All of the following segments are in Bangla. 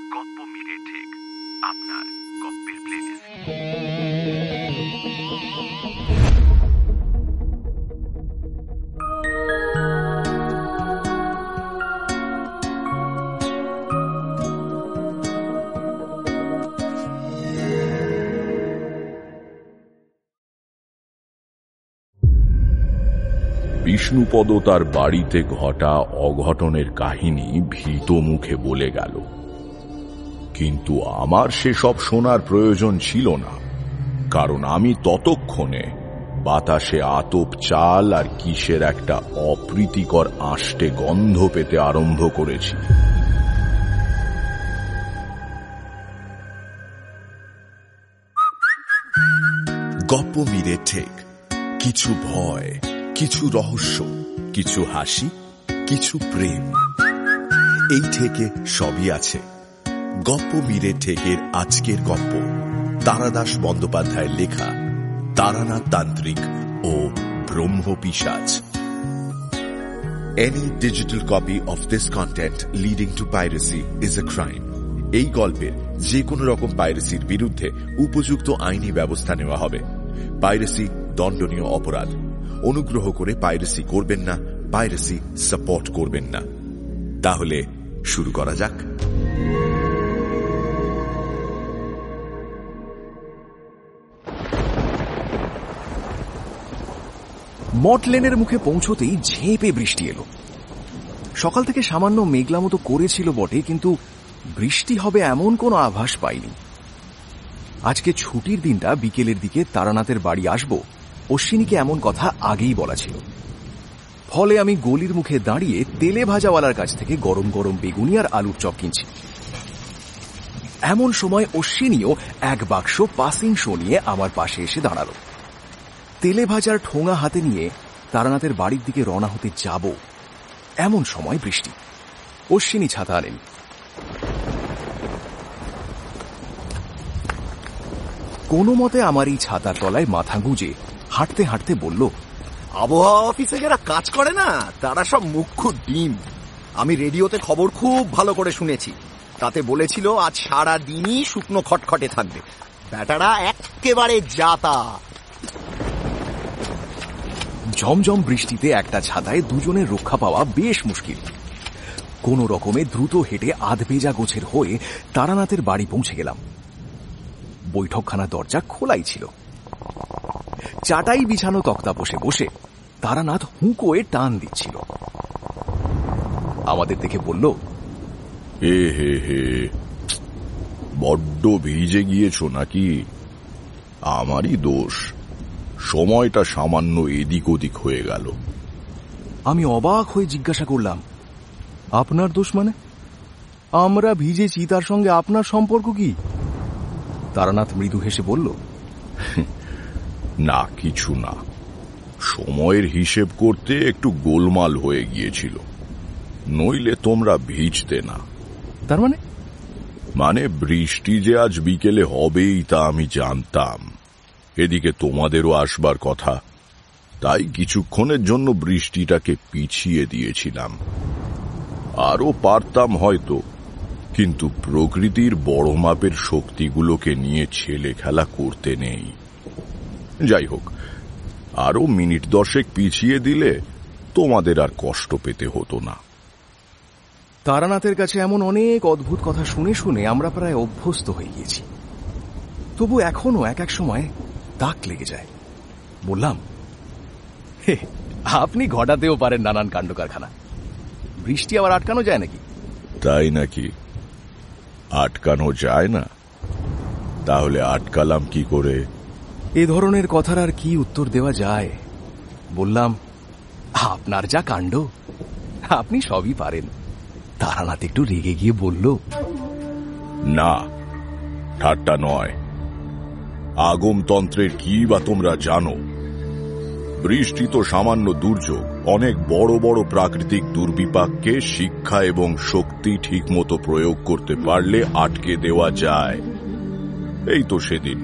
গপ্প মিলে ঠিক আপনার গপ্পের প্লেলিস্ট। বিষ্ণুপদ তার বাড়িতে ঘটা অঘটনের কাহিনী ভীত মুখে বলে গেল, কিন্তু আমার সেসব শোনার প্রয়োজন ছিল না, কারণ আমি ততক্ষণে বাতাসে আতপ চাল আর কিসের একটা অপ্রীতিকর আষ্টে গন্ধ পেতে আরম্ভ করেছি। গপ্প মিলে ঠিক, কিছু ভয়, কিছু রহস্য, কিছু হাসি, কিছু প্রেম, এই থেকে সবই আছে। গপ্প মিলে ঠেকের আজকের গপ্প তারাদাস বন্দ্যোপাধ্যায়ের লেখা তারানাথ তান্ত্রিক ও ব্রহ্মপিশাচ। Any digital copy of this content leading to piracy is a crime. এই গল্পের যে কোনো রকম পাইরেসির বিরুদ্ধে উপযুক্ত আইনি ব্যবস্থা নেওয়া হবে। পাইরেসি দণ্ডনীয় অপরাধ। অনুগ্রহ করে পাইরেসি করবেন না, পাইরেসি সাপোর্ট করবেন না। তাহলে শুরু করা যাক। মঠ লেনের মুখে পৌঁছতেই ঝেঁপে বৃষ্টি এলো। সকাল থেকে সামান্য মেঘলা মতো করেছিল বটে, কিন্তু বৃষ্টি হবে এমন কোনো আভাস পাইনি। আজকে ছুটির দিনটা বিকেলের দিকে তারানাথের বাড়ি আসব, অশ্বিনীকে এমন কথা আগেই বলা ছিল। ফলে আমি গলির মুখে দাঁড়িয়ে তেলে ভাজাওয়ালার কাছ থেকে গরম গরম বেগুনি আর আলুর চপ কিনছি। এমন সময় অশ্বিনীও এক বাক্স পাসিং শো নিয়ে আমার পাশে এসে দাঁড়ালো। তেলে ভাজার ঠোঙা হাতে নিয়ে তারানাথের বাড়ির দিকে রওনা হতে যাব, এমন সময় বৃষ্টি। অশ্বিনী ছাতা আনেন। কোনো মতে আমার এই ছাতার তলায় মাথা গুঁজে হাঁটতে হাঁটতে বলল, আবহাওয়া অফিসে যারা কাজ করে না, তারা সব মুখ্য ডিম। আমি রেডিওতে খবর খুব ভালো করে শুনেছি, তাতে বলেছিল আজ সারা দিনই শুকনো খটখটে থাকবে। ব্যাটারা একেবারে জাতা। ঝমঝম বৃষ্টিতে একটা ছাতায় দুজনের রক্ষা পাওয়া বেশ মুশকিল। কোন রকমে দ্রুত হেঁটে আধভেজা গোছের হয়ে তারানাথের বাড়ি পৌঁছে গেলাম। বৈঠকখানা দরজা খোলাই ছিল। চাটাই বিছানো তক্তাপোষে বসে তারানাথ হুঁকোয়ে টান দিচ্ছিল। আমাদের দেখে বলল, হে হে হে, বড্ড ভিজে গিয়েছ নাকি? আমারই দোষ, সময়টা সামান্য এদিক ওদিক হয়ে গেল। আমি অবাক হয়ে জিজ্ঞাসা করলাম, আপনার দোষ মানে? আমরা ভিজেছি, তার সঙ্গে আপনার সম্পর্ক কি? তারানাথ মৃদু হেসে বলল, না কিছু না, সময়ের হিসেব করতে একটু গোলমাল হয়ে গিয়েছিল, নইলে তোমরা ভিজতে না। তার মানে? মানে বৃষ্টি যে আজ বিকেলে হবেই তা আমি জানতাম। এদিকে তোমাদেরও আসবার কথা, তাই কিছুক্ষণের জন্য বৃষ্টিটাকে পিছিয়ে দিয়েছিলাম। আরো পারতাম হয়তো, কিন্তু প্রকৃতির বড় মাপের শক্তিগুলোকে নিয়ে ছেলে খেলা করতে নেই। যাই হোক, আরো মিনিট 10 পিছিয়ে দিলে তোমাদের আর কষ্ট পেতে হতো না। তারানাথের কাছে এমন অনেক অদ্ভুত কথা শুনে শুনে আমরা প্রায় অভ্যস্ত হয়ে গিয়েছি। তবু এখনো এক এক সময় দাগ লেগে যায়। বললাম, আপনি ঘটাতেও পারেন নানান কাণ্ড কারখানা, বৃষ্টি আবার আটকানো যায় নাকি? তাই নাকি? আটকানো যায় না? তাহলে আটকালাম কি করে? এ ধরনের কথার আর কি উত্তর দেওয়া যায়? বললাম, আপনার যা কাণ্ড, আপনি সবই পারেন। তারানাথ একটু রেগে গিয়ে বলল, না, ঠাট্টা নয়। আগমতন্ত্রের কি বা তোমরা জানো? বৃষ্টি তো সামান্য দুর্যোগ, অনেক বড় বড় প্রাকৃতিক দুর্বিপাককে শিক্ষা এবং শক্তি ঠিক মতো প্রয়োগ করতে পারলে আটকে দেওয়া যায়। এই তো সেদিন।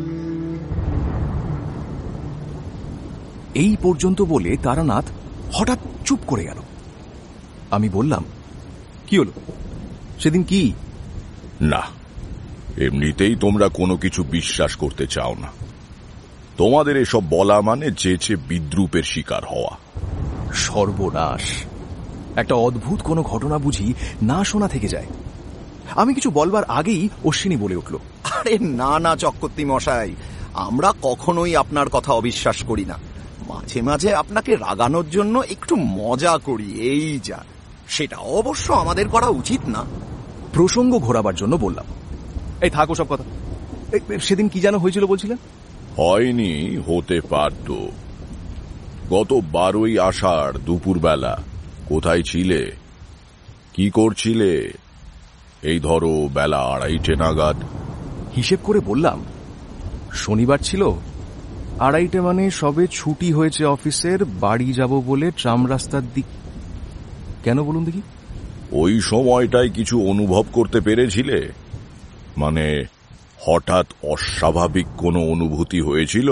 এই পর্যন্ত বলে তারানাথ হঠাৎ চুপ করে গেল। আমি বললাম, কি হলো সেদিন? কি না, এমনিতেই তোমরা কোনো কিছু বিশ্বাস করতে চাও না। তোমাদের এসব বলা মানে যেচে বিদ্রূপের শিকার হওয়া। সর্বনাশ! একটা অদ্ভুত কোনো ঘটনা বুঝি না শোনা থেকে যায়। আমি কিছু বলবার আগেই অশ্বিনী বলে উঠল, আরে না না চক্রবর্তী মশাই, আমরা কখনোই আপনার কথা অবিশ্বাস করি না। মাঝে মাঝে আপনাকে রাগানোর জন্য একটু মজা করি, এই যা। সেটা অবশ্য আমাদের করা উচিত না। প্রসঙ্গ ঘোরাবার জন্য বললাম, এই থাকো সব কথা। সেদিন কি যেন হয়েছিল বলছিলেন? হয়নি, হতে পারত। গত 12ই আষাঢ় দুপুরবেলা কোথায় ছিলে, কি করছিলে? এই ধরো বেলা 2:30 নাগাদ। হিসেব করে বললাম, শনিবার ছিল, 2:30 মানে সবে ছুটি হয়েছে অফিসের, বাড়ি যাব বলে ট্রাম রাস্তার দিক। কেন বলুন দেখি? ওই সময়টায় কিছু অনুভব করতে পেরেছিলে? মানে হঠাৎ অস্বাভাবিক কোনো অনুভূতি হয়েছিল?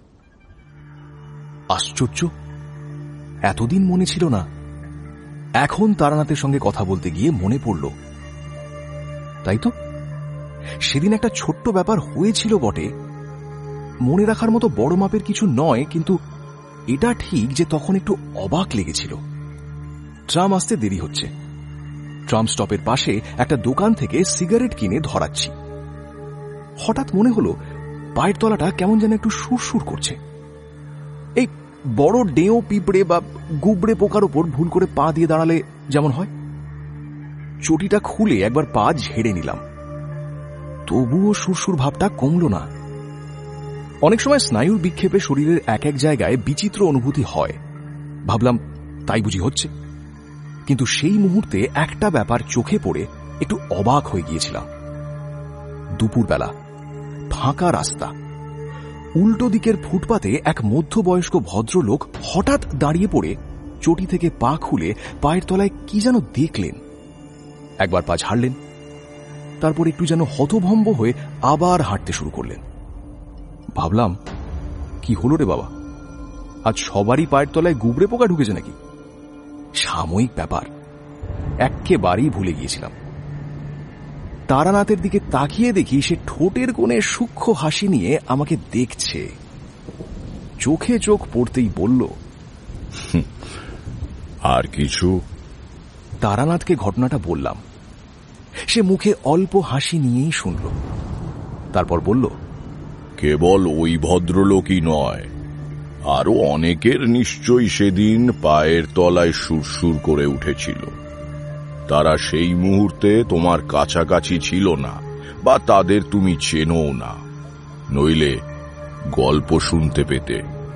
আশ্চর্য, এতদিন মনে ছিল না। এখন তারানাথের সঙ্গে কথা বলতে গিয়ে মনে পড়ল। তাই তো, সেদিন একটা ছোট্ট ব্যাপার হয়েছিল বটে, মনে রাখার মতো বড় মাপের কিছু নয়, কিন্তু এটা ঠিক যে তখন একটু অবাক লেগেছিল। ট্রাম আসতে দেরি হচ্ছে, ট্রাম স্টপের পাশে একটা দোকান থেকে সিগারেট কিনে ধরাচ্ছি। হঠাৎ মনে হলো পায়ের তলাটা কেমন যেন একটু সুরসুর করছে। এই বড় ডেও পিঁপড়ে বা গুবড়ে পোকার উপর ভুল করে পা দিয়ে দাঁড়ালে যেমন হয়। চটিটা খুলে একবার পা ঝেড়ে নিলাম, তবুও সুরসুর ভাবটা কমল না। অনেক সময় স্নায়ুর বিক্ষেপে শরীরের এক এক জায়গায় বিচিত্র অনুভূতি হয়। ভাবলাম তাই বুঝি হচ্ছে, কিন্তু সেই মুহূর্তে একটা ব্যাপার চোখে পড়ে একটু অবাক হয়ে গিয়েছিলাম। দুপুরবেলা, ফাঁকা রাস্তা, উল্টো দিকের ফুটপাতে এক মধ্যবয়স্ক ভদ্রলোক হঠাৎ দাঁড়িয়ে পড়ে চটি থেকে পা খুলে পায়ের তলায় কি যেন দেখলেন। একবার পা ঝাড়লেন, তারপর একটু যেন হতভম্ব হয়ে আবার হাঁটতে শুরু করলেন। ভাবলাম, কি হলো রে বাবা, আজ সবারই পায়ের তলায় গুবড়ে পোকা ঢুকেছে নাকি? সাময়িক ব্যাপার, এক্কেবারেই ভুলে গিয়েছিলাম। তারানাথের দিকে তাকিয়ে দেখি সে ঠোঁটের কোণে সূক্ষ্ম হাসি নিয়ে আমাকে দেখছে। চোখে চোখ পড়তেই বলল, আর কিছু? তারানাথকে ঘটনাটা বললাম। সে মুখে অল্প হাসি নিয়েই শুনল, তারপর বলল, কেবল ওই ভদ্রলোকই নয়, আরো অনেকের নিশ্চয়ই সেদিন পায়ের তলায় সুরসুর করে উঠেছিল। তারা সেই মুহূর্তে তোমার কাছাকাছি ছিল না, বা তাদের তুমি চেনো না, নইলে গল্প শুনতে পেতে।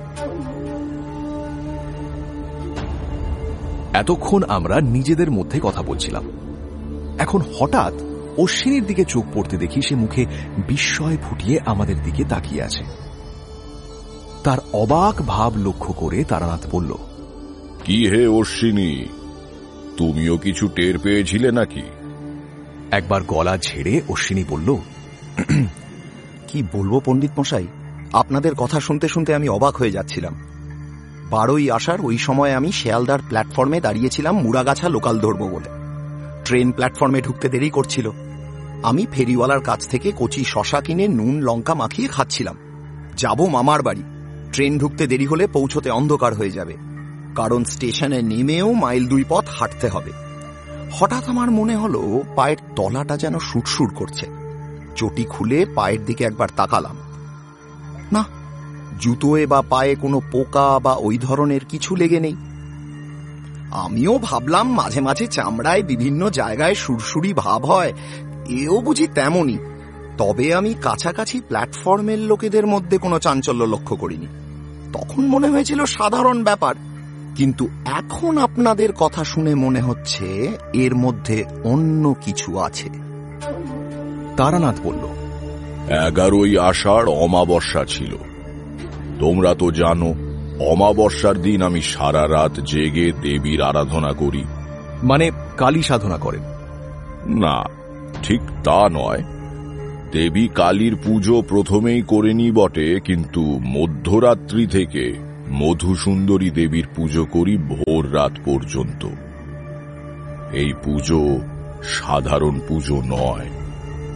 এতক্ষণ আমরা নিজেদের মধ্যে কথা বলছিলাম। এখন হঠাৎ অশ্বিনীর দিকে চোখ পড়তে দেখি সে মুখে বিস্ময় ফুটিয়ে আমাদের দিকে তাকিয়ে আছে। তার অবাক ভাব লক্ষ্য করে তারানাথ বলল, কি হে অশ্বিনী, তুমিও কিছু টের পেয়েছিলে নাকি? একবার গলা ঝেড়ে অশ্বিনী বলল, কি বলবো পণ্ডিত মশাই, আপনাদের কথা শুনতে শুনতে আমি অবাক হয়ে যাচ্ছিলাম। 12ই আষাঢ় ওই সময় আমি শিয়ালদার প্ল্যাটফর্মে দাঁড়িয়েছিলাম মুড়াগাছা লোকাল ধরবো বলে। ট্রেন প্ল্যাটফর্মে ঢুকতে দেরি করছিল। আমি ফেরিওয়ালার কাছ থেকে কচি শশা কিনে নুন লঙ্কা মাখিয়ে খাচ্ছিলাম। যাব মামার বাড়ি। ট্রেন ঢুকতে দেরি হলে পৌঁছতে অন্ধকার হয়ে যাবে, কারণ স্টেশনে নেমেও মাইল 2 পথ হাঁটতে হবে। হঠাৎ আমার মনে হলো পায়ের তলাটা যেন সুরসুর করছে। চটি খুলে পায়ের দিকে একবার তাকালাম, না, জুতোয় বা পায়ে কোনো পোকা বা ওই ধরনের কিছু লেগে নেই। আমিও ভাবলাম মাঝে মাঝে চামড়ায় বিভিন্ন জায়গায় সুরসুরি ভাব হয়, এও বুঝি তেমনই। তবে আমি কাছাকাছি প্ল্যাটফর্মের লোকেদের মধ্যে কোনো চাঞ্চল্য লক্ষ্য করিনি। তখন মনে হয়েছিল সাধারণ ব্যাপার, কিন্তু এখন আপনাদের কথা শুনে মনে হচ্ছে এর মধ্যে অন্য কিছু আছে। তারানাথ বলল, 11ই আষাঢ় অমাবস্যা ছিল। তোমরা তো জানো, অমাবস্যার দিন আমি সারা রাত জেগে দেবীর আরাধনা করি। মানে কালী সাধনা করেন? না, ঠিক তা নয়। দেবী কালীর পুজো প্রথমেই করেনি বটে, কিন্তু মধ্যরাত্রি থেকে মধুসুন্দরী দেবীর পুজো করি ভোর রাত পর্যন্ত। এই পুজো সাধারণ পুজো নয়,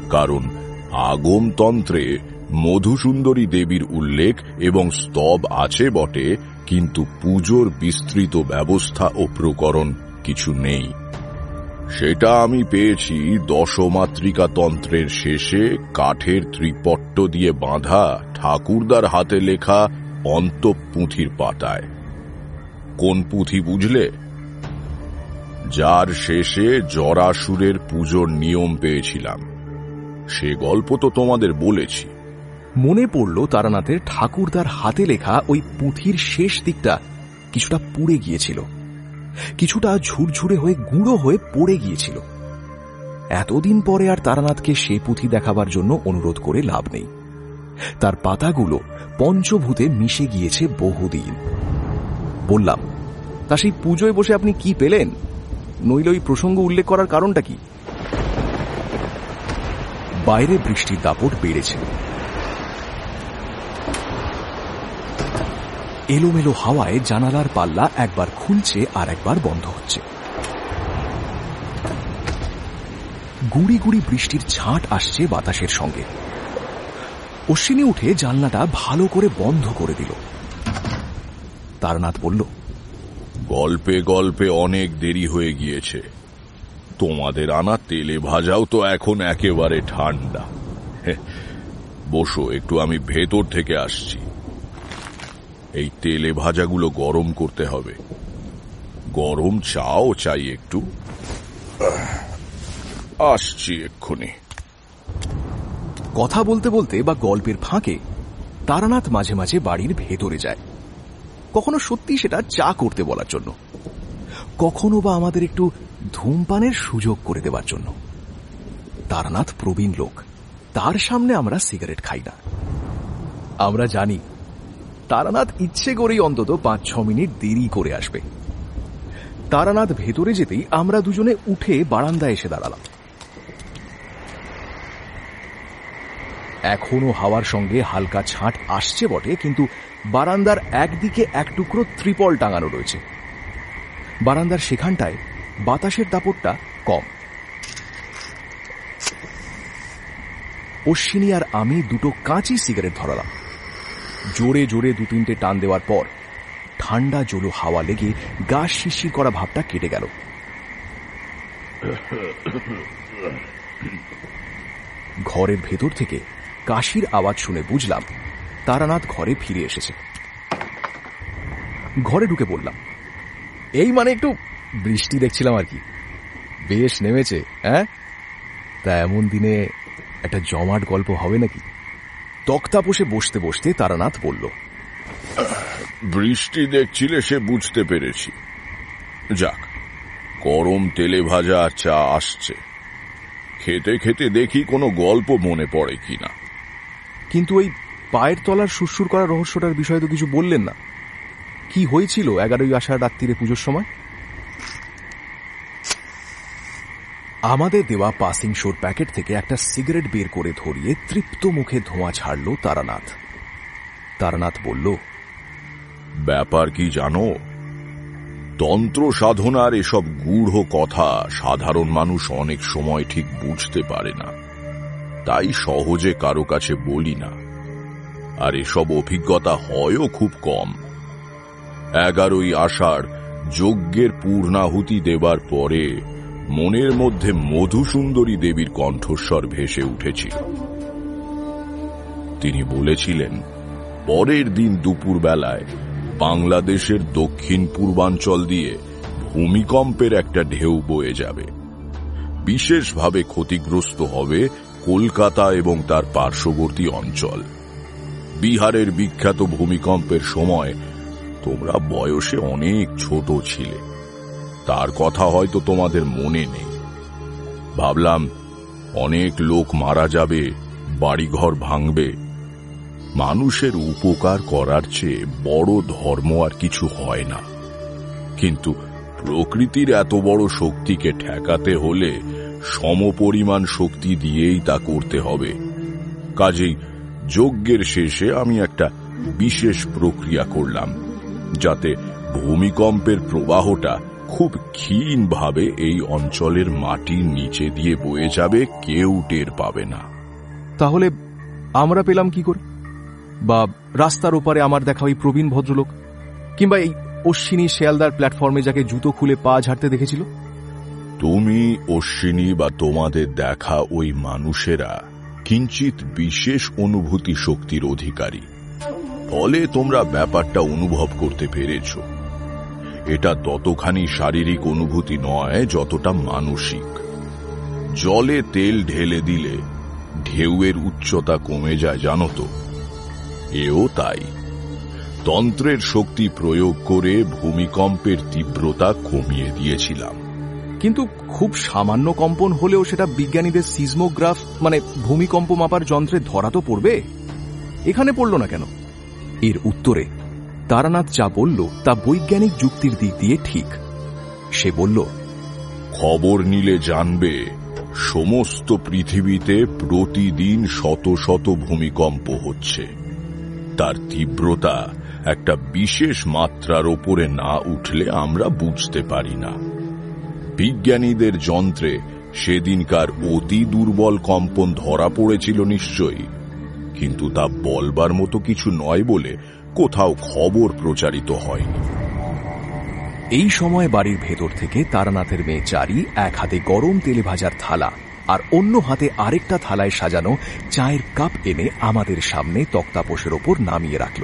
কারণ আগমতন্ত্রে মধুসুন্দরী দেবীর উল্লেখ এবং স্তব আছে বটে, কিন্তু পুজোর বিস্তৃত ব্যবস্থা ও প্রকরণ কিছু নেই। সেটা আমি পেয়েছি দশমাতৃকা তন্ত্রের শেষে কাঠের ত্রিপট্ট দিয়ে বাঁধা ঠাকুরদার হাতে লেখা অন্তঃপুঁথির পাতায়। কোন পুঁথি বুঝলে? যার শেষে জরাসুরের পুজোর নিয়ম পেয়েছিলাম। সে গল্প তো তোমাদের বলেছি। মনে পড়ল তারানাথের ঠাকুরদার হাতে লেখা ওই পুঁথির শেষ দিকটা কিছুটা পুড়ে গিয়েছিল, কিছুটা ঝুরঝুরে হয়ে গুঁড়ো হয়ে পড়ে গিয়েছিল। এতদিন পরে আর তারানাথকে সে পুঁথি দেখাবার জন্য অনুরোধ করে লাভ নেই। তার পাতাগুলো পঞ্চভূতে মিশে গিয়েছে বহুদিন। বললাম, তা সেই পুজোয় বসে আপনি কি পেলেন? নইলে ওই প্রসঙ্গ উল্লেখ করার কারণটা কি? বাইরে বৃষ্টির দাপট বেড়েছে। এলোমেলো হাওয়ায় জানালার পাল্লা একবার খুলছে আর একবার বন্ধ হচ্ছে। গুড়ি গুড়ি বৃষ্টির ছাঁট আসছে বাতাসের সঙ্গে। অশ্বিনী উঠে জানলাটা ভালো করে বন্ধ করে দিল। তারানাথ বলল, গল্পে গল্পে অনেক দেরি হয়ে গিয়েছে। তোমাদের আনা তেলে ভাজাও তো এখন একেবারে ঠান্ডা। বসো, একটু আমি ভেতর থেকে আসছি। এই তেলে ভাজাগুলো গরম করতে হবে। গরম চাও চাই একটু? আসছি এক্ষুনি। কথা বলতে বলতে বা গল্পের ফাঁকে তারানাথ মাঝে মাঝে বাড়ির ভেতরে যায়। কখনো সত্যি সেটা চা করতে বলার জন্য, কখনো বা আমাদের একটু ধূমপানের সুযোগ করে দেবার জন্য। তারানাথ প্রবীণ লোক, তার সামনে আমরা সিগারেট খাই না। আমরা জানি তারানাথ ইচ্ছে করেই অন্তত 5-6 মিনিট দেরি করে আসবে। তারানাথ ভেতরে যেতেই আমরা দুজনে উঠে বারান্দায় এসে দাঁড়ালাম। এখনো হাওয়ার সঙ্গে হালকা ছাঁট আসছে বটে, কিন্তু বারান্দার একদিকে এক টুকরো ত্রিপল টাঙানো রয়েছে। বারান্দার সেখানটায় বাতাসের দাপটটা কম। অশ্বিনী আর আমি দুটো কাঁচি সিগারেট ধরালাম। জোরে জোরে 2-3টে টান দেওয়ার পর ঠান্ডা জলো হাওয়া লেগে গা শিরশির করা ভাবটা কেটে গেল। ঘরের ভেতর থেকে কাশির আওয়াজ শুনে বুঝলাম তারানাথ ঘরে ফিরে এসেছে। ঘরে ঢুকে বললাম, এই মানে একটু বৃষ্টি দেখছিলাম আর কি। বেশ নেমেছে, হ্যাঁ? তা এমন দিনে একটা জমাট গল্প হবে নাকি? তক্তাপোষে বসতে বসতে তারানাথ বলল, বৃষ্টি দেখছিলে সে বুঝতে পেরেছি। যাক, গরম তেলে ভাজা আর চা আসছে। খেতে খেতে দেখি কোনো গল্প মনে পড়ে কিনা। কিন্তু ওই পায়ের তলার সুরসুর করা রহস্যটার বিষয়ে তো কিছু বললেন না। কি হয়েছিল 11ই আষাঢ় রাত্রিরে পুজোর সময়? আমাদের দেওয়া পাসিং শোর প্যাকেট থেকে একটা সিগারেট বের করে ধরিয়ে তৃপ্ত মুখে ধোঁয়া ছাড়ল তারানাথ। তারানাথ বলল, ব্যাপার কি জানো? তন্ত্র সাধনার এসব গূঢ় কথা সাধারণ মানুষ অনেক সময় ঠিক বুঝতে পারে না, তাই সহজে কারো কাছে বলি না। আর এসব অভিজ্ঞতা হয়ও খুব কম। 11ই আষাঢ় যজ্ঞের পূর্ণাহুতি দেবার পরে মনের মধ্যে মধুসুন্দরী দেবীর কণ্ঠস্বর ভেসে উঠেছিল। তিনি বলেছিলেন, পরের দিন দুপুরবেলায় বাংলাদেশের দক্ষিণ পূর্বাঞ্চল দিয়ে ভূমিকম্পের একটা ঢেউ বয়ে যাবে। বিশেষভাবে ক্ষতিগ্রস্ত হবে কলকাতা এবং তার পার্শ্ববর্তী অঞ্চল। বিহারের বিখ্যাত ভূমিকম্পের সময় তোমরা বয়সে অনেক ছোট ছিলে, তার কথা হয়তো তোমাদের মনে নেই। ভাবলাম অনেক লোক মারা যাবে, বাড়িঘর ভাঙবে। মানুষের উপকার করার চেয়ে বড় ধর্ম আর কিছু হয় না। কিন্তু প্রকৃতির এত বড় শক্তিকে ঠেকাতে হলে সমপরিমাণ শক্তি দিয়েই তা করতে হবে। কাজেই যজ্ঞের শেষে আমি একটা বিশেষ প্রক্রিয়া করলাম, যাতে ভূমিকম্পের প্রবাহটা খুব ক্ষীণভাবে এই অঞ্চলের মাটির নিচে দিয়ে বয়ে যাবে, কেউ টের পাবে না। তাহলে আমরা পেলাম কি করে? বা রাস্তার ওপারে আমার দেখা ওই প্রবীণ ভদ্রলোক, কিংবা এই অশ্বিনী শিয়ালদার প্ল্যাটফর্মে যাকে জুতো খুলে পা ঝাড়তে দেখেছিল? তুমি, অশ্বিনী বা তোমাদের দেখা ওই মানুষেরা কিঞ্চিত বিশেষ অনুভূতি শক্তির অধিকারী, ফলে তোমরা ব্যাপারটা অনুভব করতে পেরেছ। এটা ততখানি শারীরিক অনুভূতি নয় যতটা মানসিক। জলে তেল ঢেলে দিলে ঢেউয়ের উচ্চতা কমে যায়, জানো তো? এও তাই। তন্ত্রের শক্তি প্রয়োগ করে ভূমিকম্পের তীব্রতা কমিয়ে দিয়েছিলাম। কিন্তু খুব সামান্য কম্পন হলেও সেটা বিজ্ঞানীদের সিসমোগ্রাফ মানে ভূমিকম্প মাপার যন্ত্রে ধরা তো পড়বে, এখানে পড়ল না কেন? এর উত্তরে তারানাথ যা বলল তা বৈজ্ঞানিক যুক্তির দিক দিয়ে ঠিক। সে বলল, খবর নিলে জানবে সমস্ত পৃথিবীতে প্রতিদিন শত শত ভূমিকম্প হচ্ছে। তার তীব্রতা একটা বিশেষ মাত্রার ওপরে না উঠলে আমরা বুঝতে পারি না। বিজ্ঞানীদের যন্ত্রে সেদিনকার অতি দুর্বল কম্পন ধরা পড়েছিল নিশ্চয়ই, কিন্তু তা বলবার মতো কিছু নয় বলে কোথাও খবর প্রচারিত হয়নি। এই সময় বাড়ির ভেতর থেকে তারানাথের মেয়ে চারি এক হাতে গরম তেলে ভাজার থালা আর অন্য হাতে আরেকটা থালায় সাজানো চায়ের কাপ এনে আমাদের সামনে তক্তাপোষের ওপর নামিয়ে রাখল।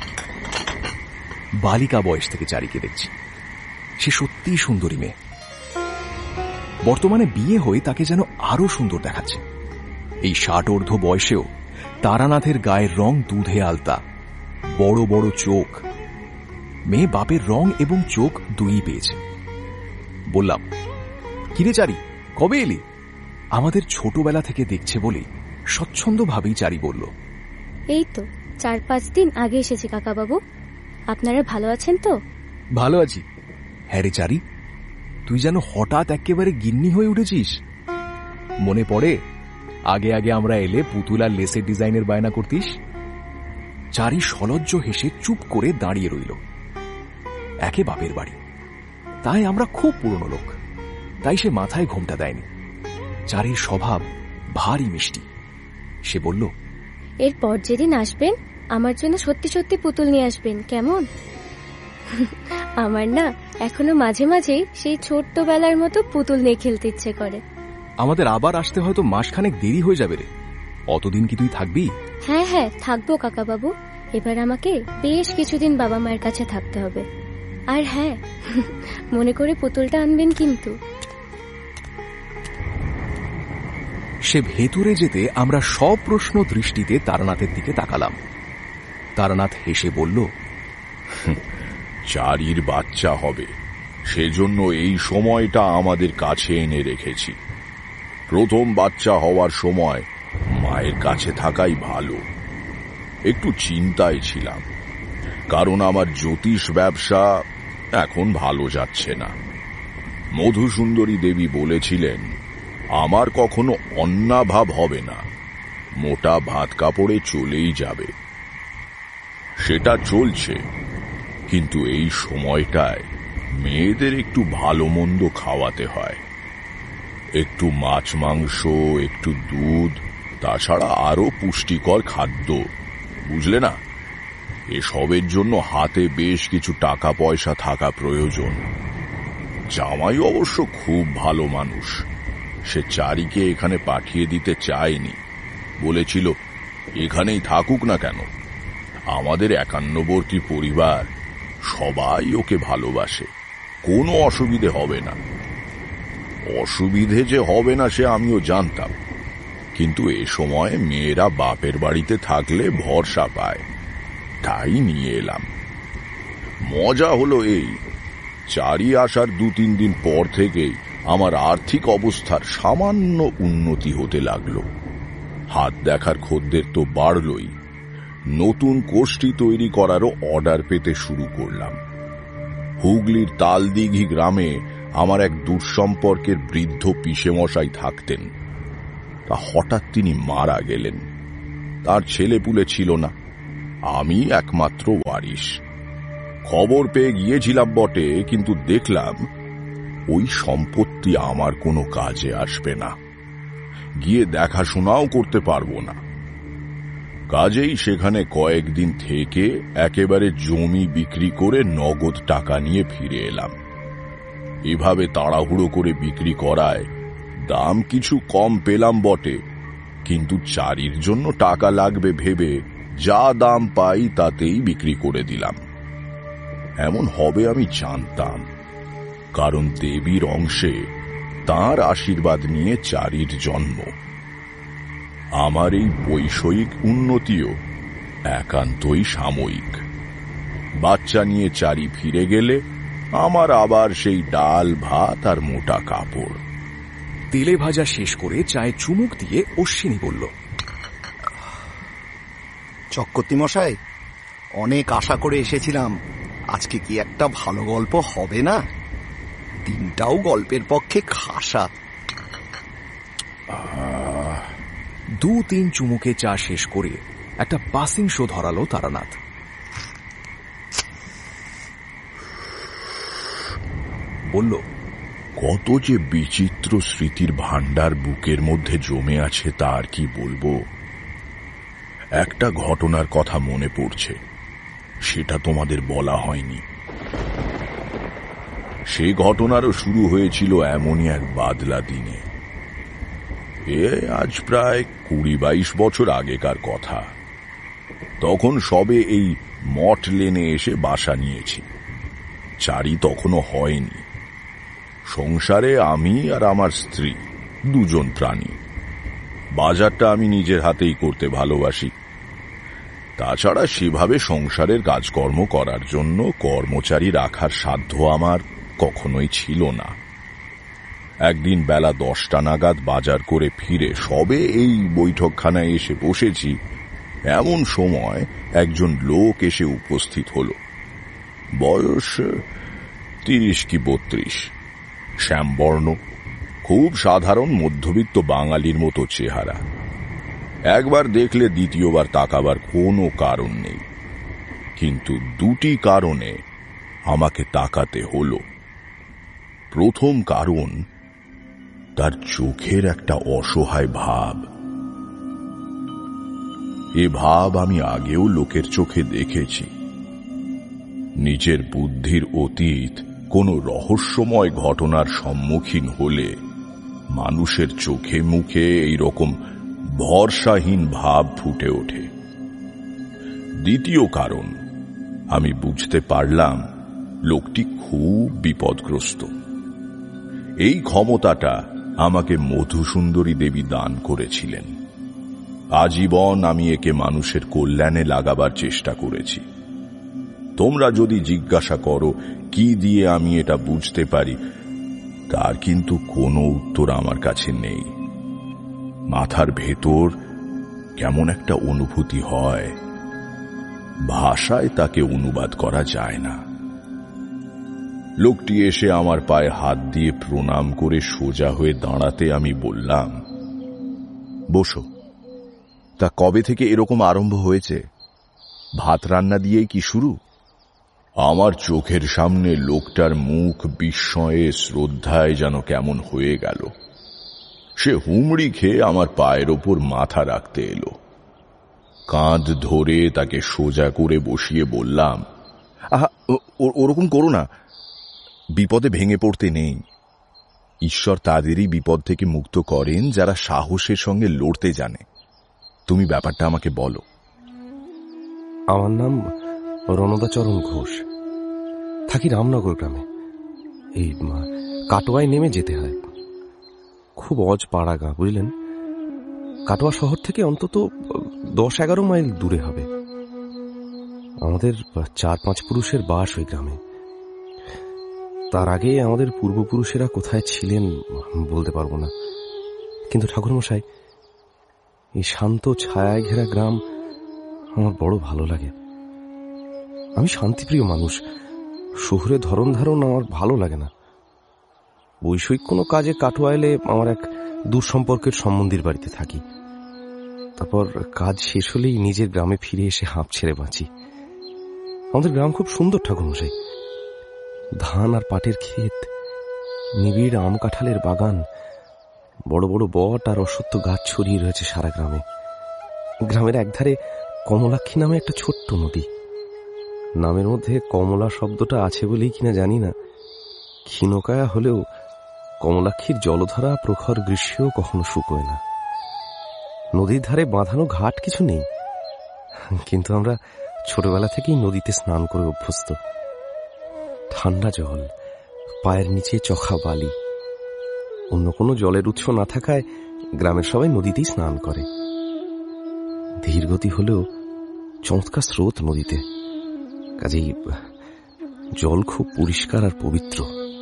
বালিকা বয়স থেকে চারিকে দেখছি। সে সত্যিই সুন্দরী মেয়ে। বর্তমানে বিয়ে হয়ে তাকে যেন আরো সুন্দর দেখাচ্ছে। এই 60 বয়সেও তারানাথের গায়ের রং দুধে আলতা, বড় বড় চোখ। মেয়ে বাপের রং এবং চোখ দুই পেয়েছে। বললাম, কিরে চারি, কবে এলি? আমাদের ছোটবেলা থেকে দেখছে বলে স্বচ্ছন্দভাবেই চারি বলল, এই তো 4-5 দিন আগে এসেছি কাকা বাবু। আপনারা ভালো আছেন তো? ভালো আছি। হ্যাঁ রে চারি, তুই যেন হঠাৎ একেবারে গিন্নি হয়ে উঠেছিস। মনে পড়ে আগে আগে আমরা এলে পুতুল আর লেসের ডিজাইনের বায়না করতিস? চারি সলজ্জ হেসে চুপ করে দাঁড়িয়ে রইল। একে বাপের বাড়ি, তাই আমরা খুব পুরনো লোক, তাই সে মাথায় ঘোমটা দেয়নি। চারির স্বভাব ভারী মিষ্টি। সে বলল, এরপর যেদিন আসবেন আমার জন্য সত্যি সত্যি পুতুল নিয়ে আসবেন, কেমন? আমার না এখনো মাঝে মাঝে সেই ছোট্টবেলার মতো পুতুল নিয়ে খেলতে ইচ্ছে করে। আমাদের আবার আসতে হয়তো মাসখানেক দেরি হয়ে যাবে রে। অতদিন কি তুই থাকবি? হ্যাঁ হ্যাঁ, থাকবো কাকা বাবু। এবার আমাকে বেশ কিছুদিন বাবা মায়ের কাছে থাকতে হবে। আর হ্যাঁ, মনে করে পুতুলটা আনবেন কিন্তু। সে ভেতরে যেতে আমরা সপ্রশ্ন দৃষ্টিতে তারানাথের দিকে তাকালাম। তারানাথ হেসে বলল, চারির বাচ্চা হবে, সেজন্য এই সময়টা আমাদের কাছে এনে রেখেছি। প্রথম বাচ্চা হওয়ার সময় মায়ের কাছে থাকাই ভালো। একটু চিন্তায় ছিলাম, কারণ আমার জ্যোতিষ ব্যবসা এখন ভালো যাচ্ছে না। মধুসুন্দরী দেবী বলেছিলেন আমার কখনো অন্নাভাব হবে না, মোটা ভাত কাপড়ে চলেই যাবে। সেটা চলছে, কিন্তু এই সময়টায় মেয়েদের একটু ভালো মন্দ খাওয়াতে হয়। একটু মাছ মাংস, একটু দুধ, তাছাড়া আরো পুষ্টিকর খাদ্য, বুঝলে না? এসবের জন্য হাতে বেশ কিছু টাকা পয়সা থাকা প্রয়োজন। জামাই অবশ্য খুব ভালো মানুষ, সে চারিকে এখানে পাঠিয়ে দিতে চায়নি। বলেছিল এখানেই থাকুক না কেন, আমাদের 51বর্তী পরিবার সবাই ওকে ভালোবাসে, কোনো অসুবিধে হবে না। অসুবিধে যে হবে না সে আমিও জানতাম, কিন্তু এ সময় মেয়েরা বাপের বাড়িতে থাকলে ভরসা পায়, তাই নিয়ে এলাম। মজা হলো এই, চারি আসার 2-3 দিন পর থেকেই আমার আর্থিক অবস্থার সামান্য উন্নতি হতে লাগলো। হাত দেখার খদ্দের তো বাড়লই, নতুন কোষ্ঠী তৈরি করারও অর্ডার পেতে শুরু করলাম। হুগলির তালদিঘি গ্রামে আমার এক দূরসম্পর্কের বৃদ্ধ পিসেমশাই থাকতেন। তা হঠাৎ তিনি মারা গেলেন। তার ছেলেপুলে ছিল না, আমি একমাত্র ওয়ারিশ। খবর পেয়ে গিয়েছিলাম বটে, কিন্তু দেখলাম ওই সম্পত্তি আমার কোনো কাজে আসবে না, গিয়ে দেখাশোনাও করতে পারবো না। কাজেই সেখানে কয়েকদিন থেকে একেবারে জমি বিক্রি করে নগদ টাকা নিয়ে ফিরে এলাম। এভাবে তাড়াহুড়ো করে বিক্রি করায় দাম কিছু কম পেলাম বটে, কিন্তু চারির জন্য টাকা লাগবে ভেবে যা দাম পাই তাতেই বিক্রি করে দিলাম। এমন হবে আমি জানতাম, কারণ দেবীর অংশে তাঁর আশীর্বাদ নিয়ে চারির জন্ম। আমার এই বৈষয়িক উন্নতিও একান্তই সাময়িক। বাচ্চা নিয়ে চারি ফিরে গেলে আমার আবার সেই ডাল ভাত আর মোটা কাপড়। তেলে ভাজা শেষ করে চায়ে চুমুক দিয়ে অশ্বিনী বলল, চক্রবর্তী মশাই, অনেক আশা করে এসেছিলাম, আজকে কি একটা ভালো গল্প হবে না? দিনটাও গল্পের পক্ষে খাসা। 2-3 চুমুকে চা শেষ করে একটা পাসিং শো ধরালো তারানাথ। বলল, কত যে বিচিত্র স্মৃতির ভান্ডার বুকের মধ্যে জমে আছে তা আর কি বলবো। একটা ঘটনার কথা মনে পড়ছে, সেটা তোমাদের বলা হয়নি। সে ঘটনারও শুরু হয়েছিল এমনই এক বাদলা দিনে। আজ প্রায় 20-22 বছর আগেকার কথা। তখন সবে এই মঠ লেনে এসে বাসা নিয়েছি। চারি তখনও হয়নি। সংসারে আমি আর আমার স্ত্রী, দুজন প্রাণী। বাজারটা আমি নিজের হাতেই করতে ভালোবাসি। তাছাড়া সেভাবে সংসারের কাজকর্ম করার জন্য কর্মচারী রাখার সাধ্য আমার কখনোই ছিল না। একদিন বেলা 10টা নাগাদ বাজার করে ফিরে সবে এই বৈঠকখানায় এসে বসেছি, এমন সময় একজন লোক এসে উপস্থিত হল। বয়স 30 কি 32, শ্যামবর্ণ, খুব সাধারণ মধ্যবিত্ত বাঙালির মতো চেহারা। একবার দেখলে দ্বিতীয়বার তাকাবার কোনো কারণ নেই, কিন্তু দুটি কারণে আমাকে তাকাতে হল। প্রথম কারণ, তার চোখের একটা অসহায় ভাব। এ ভাব আমি আগেও লোকের চোখে দেখেছি। নিজের বুদ্ধির অতীত কোনো রহস্যময় ঘটনার সম্মুখীন হলে মানুষের চোখে মুখে এইরকম ভরসাহীন ভাব ফুটে ওঠে। দ্বিতীয় কারণ, আমি বুঝতে পারলাম লোকটি খুব বিপদগ্রস্ত। এই ক্ষমতাটা আমাকে মধুসুন্দরী দেবী দান করেছিলেন। আজীবন আমি একে মানুষের কল্যাণে লাগাবার চেষ্টা করেছি। তোমরা যদি জিজ্ঞাসা করো কি দিয়ে আমি এটা বুঝতে পারি, তার কিন্তু কোনো উত্তর আমার কাছে নেই। মাথার ভেতর কেমন একটা অনুভূতি হয়, ভাষায় তাকে অনুবাদ করা যায় না। লোকটি এসে আমার পায়ে হাত দিয়ে প্রণাম করে সোজা হয়ে দাঁড়াতে আমি বললাম, বসো। তা কবে থেকে এরকম আরম্ভ হয়েছে? ভাত রান্না দিয়েই কি শুরু? আমার চোখের সামনে লোকটার মুখ বিস্ময়ে শ্রদ্ধায় যেন কেমন হয়ে গেল। সে হুমড়ি খেয়ে আমার পায়ের ওপর মাথা রাখতে এলো। কাঁধ ধরে তাকে সোজা করে বসিয়ে বললাম, আহা, ওরকম করো না। বিপদে ভেঙে পড়তে নেই। ঈশ্বর তাদেরই বিপদ থেকে মুক্ত করেন যারা সাহসের সঙ্গে লড়তে জানে। তুমি ব্যাপারটা আমাকে বলো। আমার নাম রণদাচরণ ঘোষ, থাকি রামনগর গ্রামে। এই কাটোয়ায় নেমে যেতে হয়। খুব অজ পাড়া গা, বুঝলেন। কাটোয়া শহর থেকে অন্তত 10-11 মাইল দূরে হবে। আমাদের 4-5 পুরুষের বাস ওই গ্রামে। তার আগে আমাদের পূর্বপুরুষেরা কোথায় ছিলেন বলতে পারবো না, কিন্তু ঠাকুরমশাই, এই শান্ত ছায়ায় ঘেরা গ্রাম আমার বড় ভালো লাগে। আমি শান্তিপ্রিয় মানুষ। শহরে ধরন ধারণ আমার ভালো লাগে না। বৈষয়িক কোনো কাজে কাটোয়া এলে আমার এক দূর সম্পর্কের সম্বন্ধীর বাড়িতে থাকি। তারপর কাজ শেষ হলেই নিজের গ্রামে ফিরে এসে হাঁপ ছেড়ে বাঁচি। আমাদের গ্রাম খুব সুন্দর ঠাকুরমশাই। ধান আর পাটের ক্ষেত, নিবিড় আম কাঁঠালের বাগান, বড় বড় বট আর অশ্বত্থ গাছ ছড়িয়ে রয়েছে সারা গ্রামে। গ্রামের একধারে কমলাক্ষী নামে একটা ছোট্ট নদী। নামের মধ্যে কমলা শব্দটা আছে বলেই কিনা জানি না, ক্ষীণকায়া হলেও কমলাক্ষীর জলধারা প্রখর গ্রীষ্মেও কখনো শুকোয় না। নদীর ধারে বাঁধানো ঘাট কিছু নেই, কিন্তু আমরা ছোটবেলা থেকেই নদীতে স্নান করে অভ্যস্ত। ঠান্ডা জল, পায়ের নিচে চখা বালি। অন্য কোনো জলের উৎস না থাকায় গ্রামের সবাই নদীতেই স্নান করে। ধীরগতি হলেও চমৎকার স্রোত নদীতে, কাজেই জল খুব পরিষ্কার আর পবিত্র।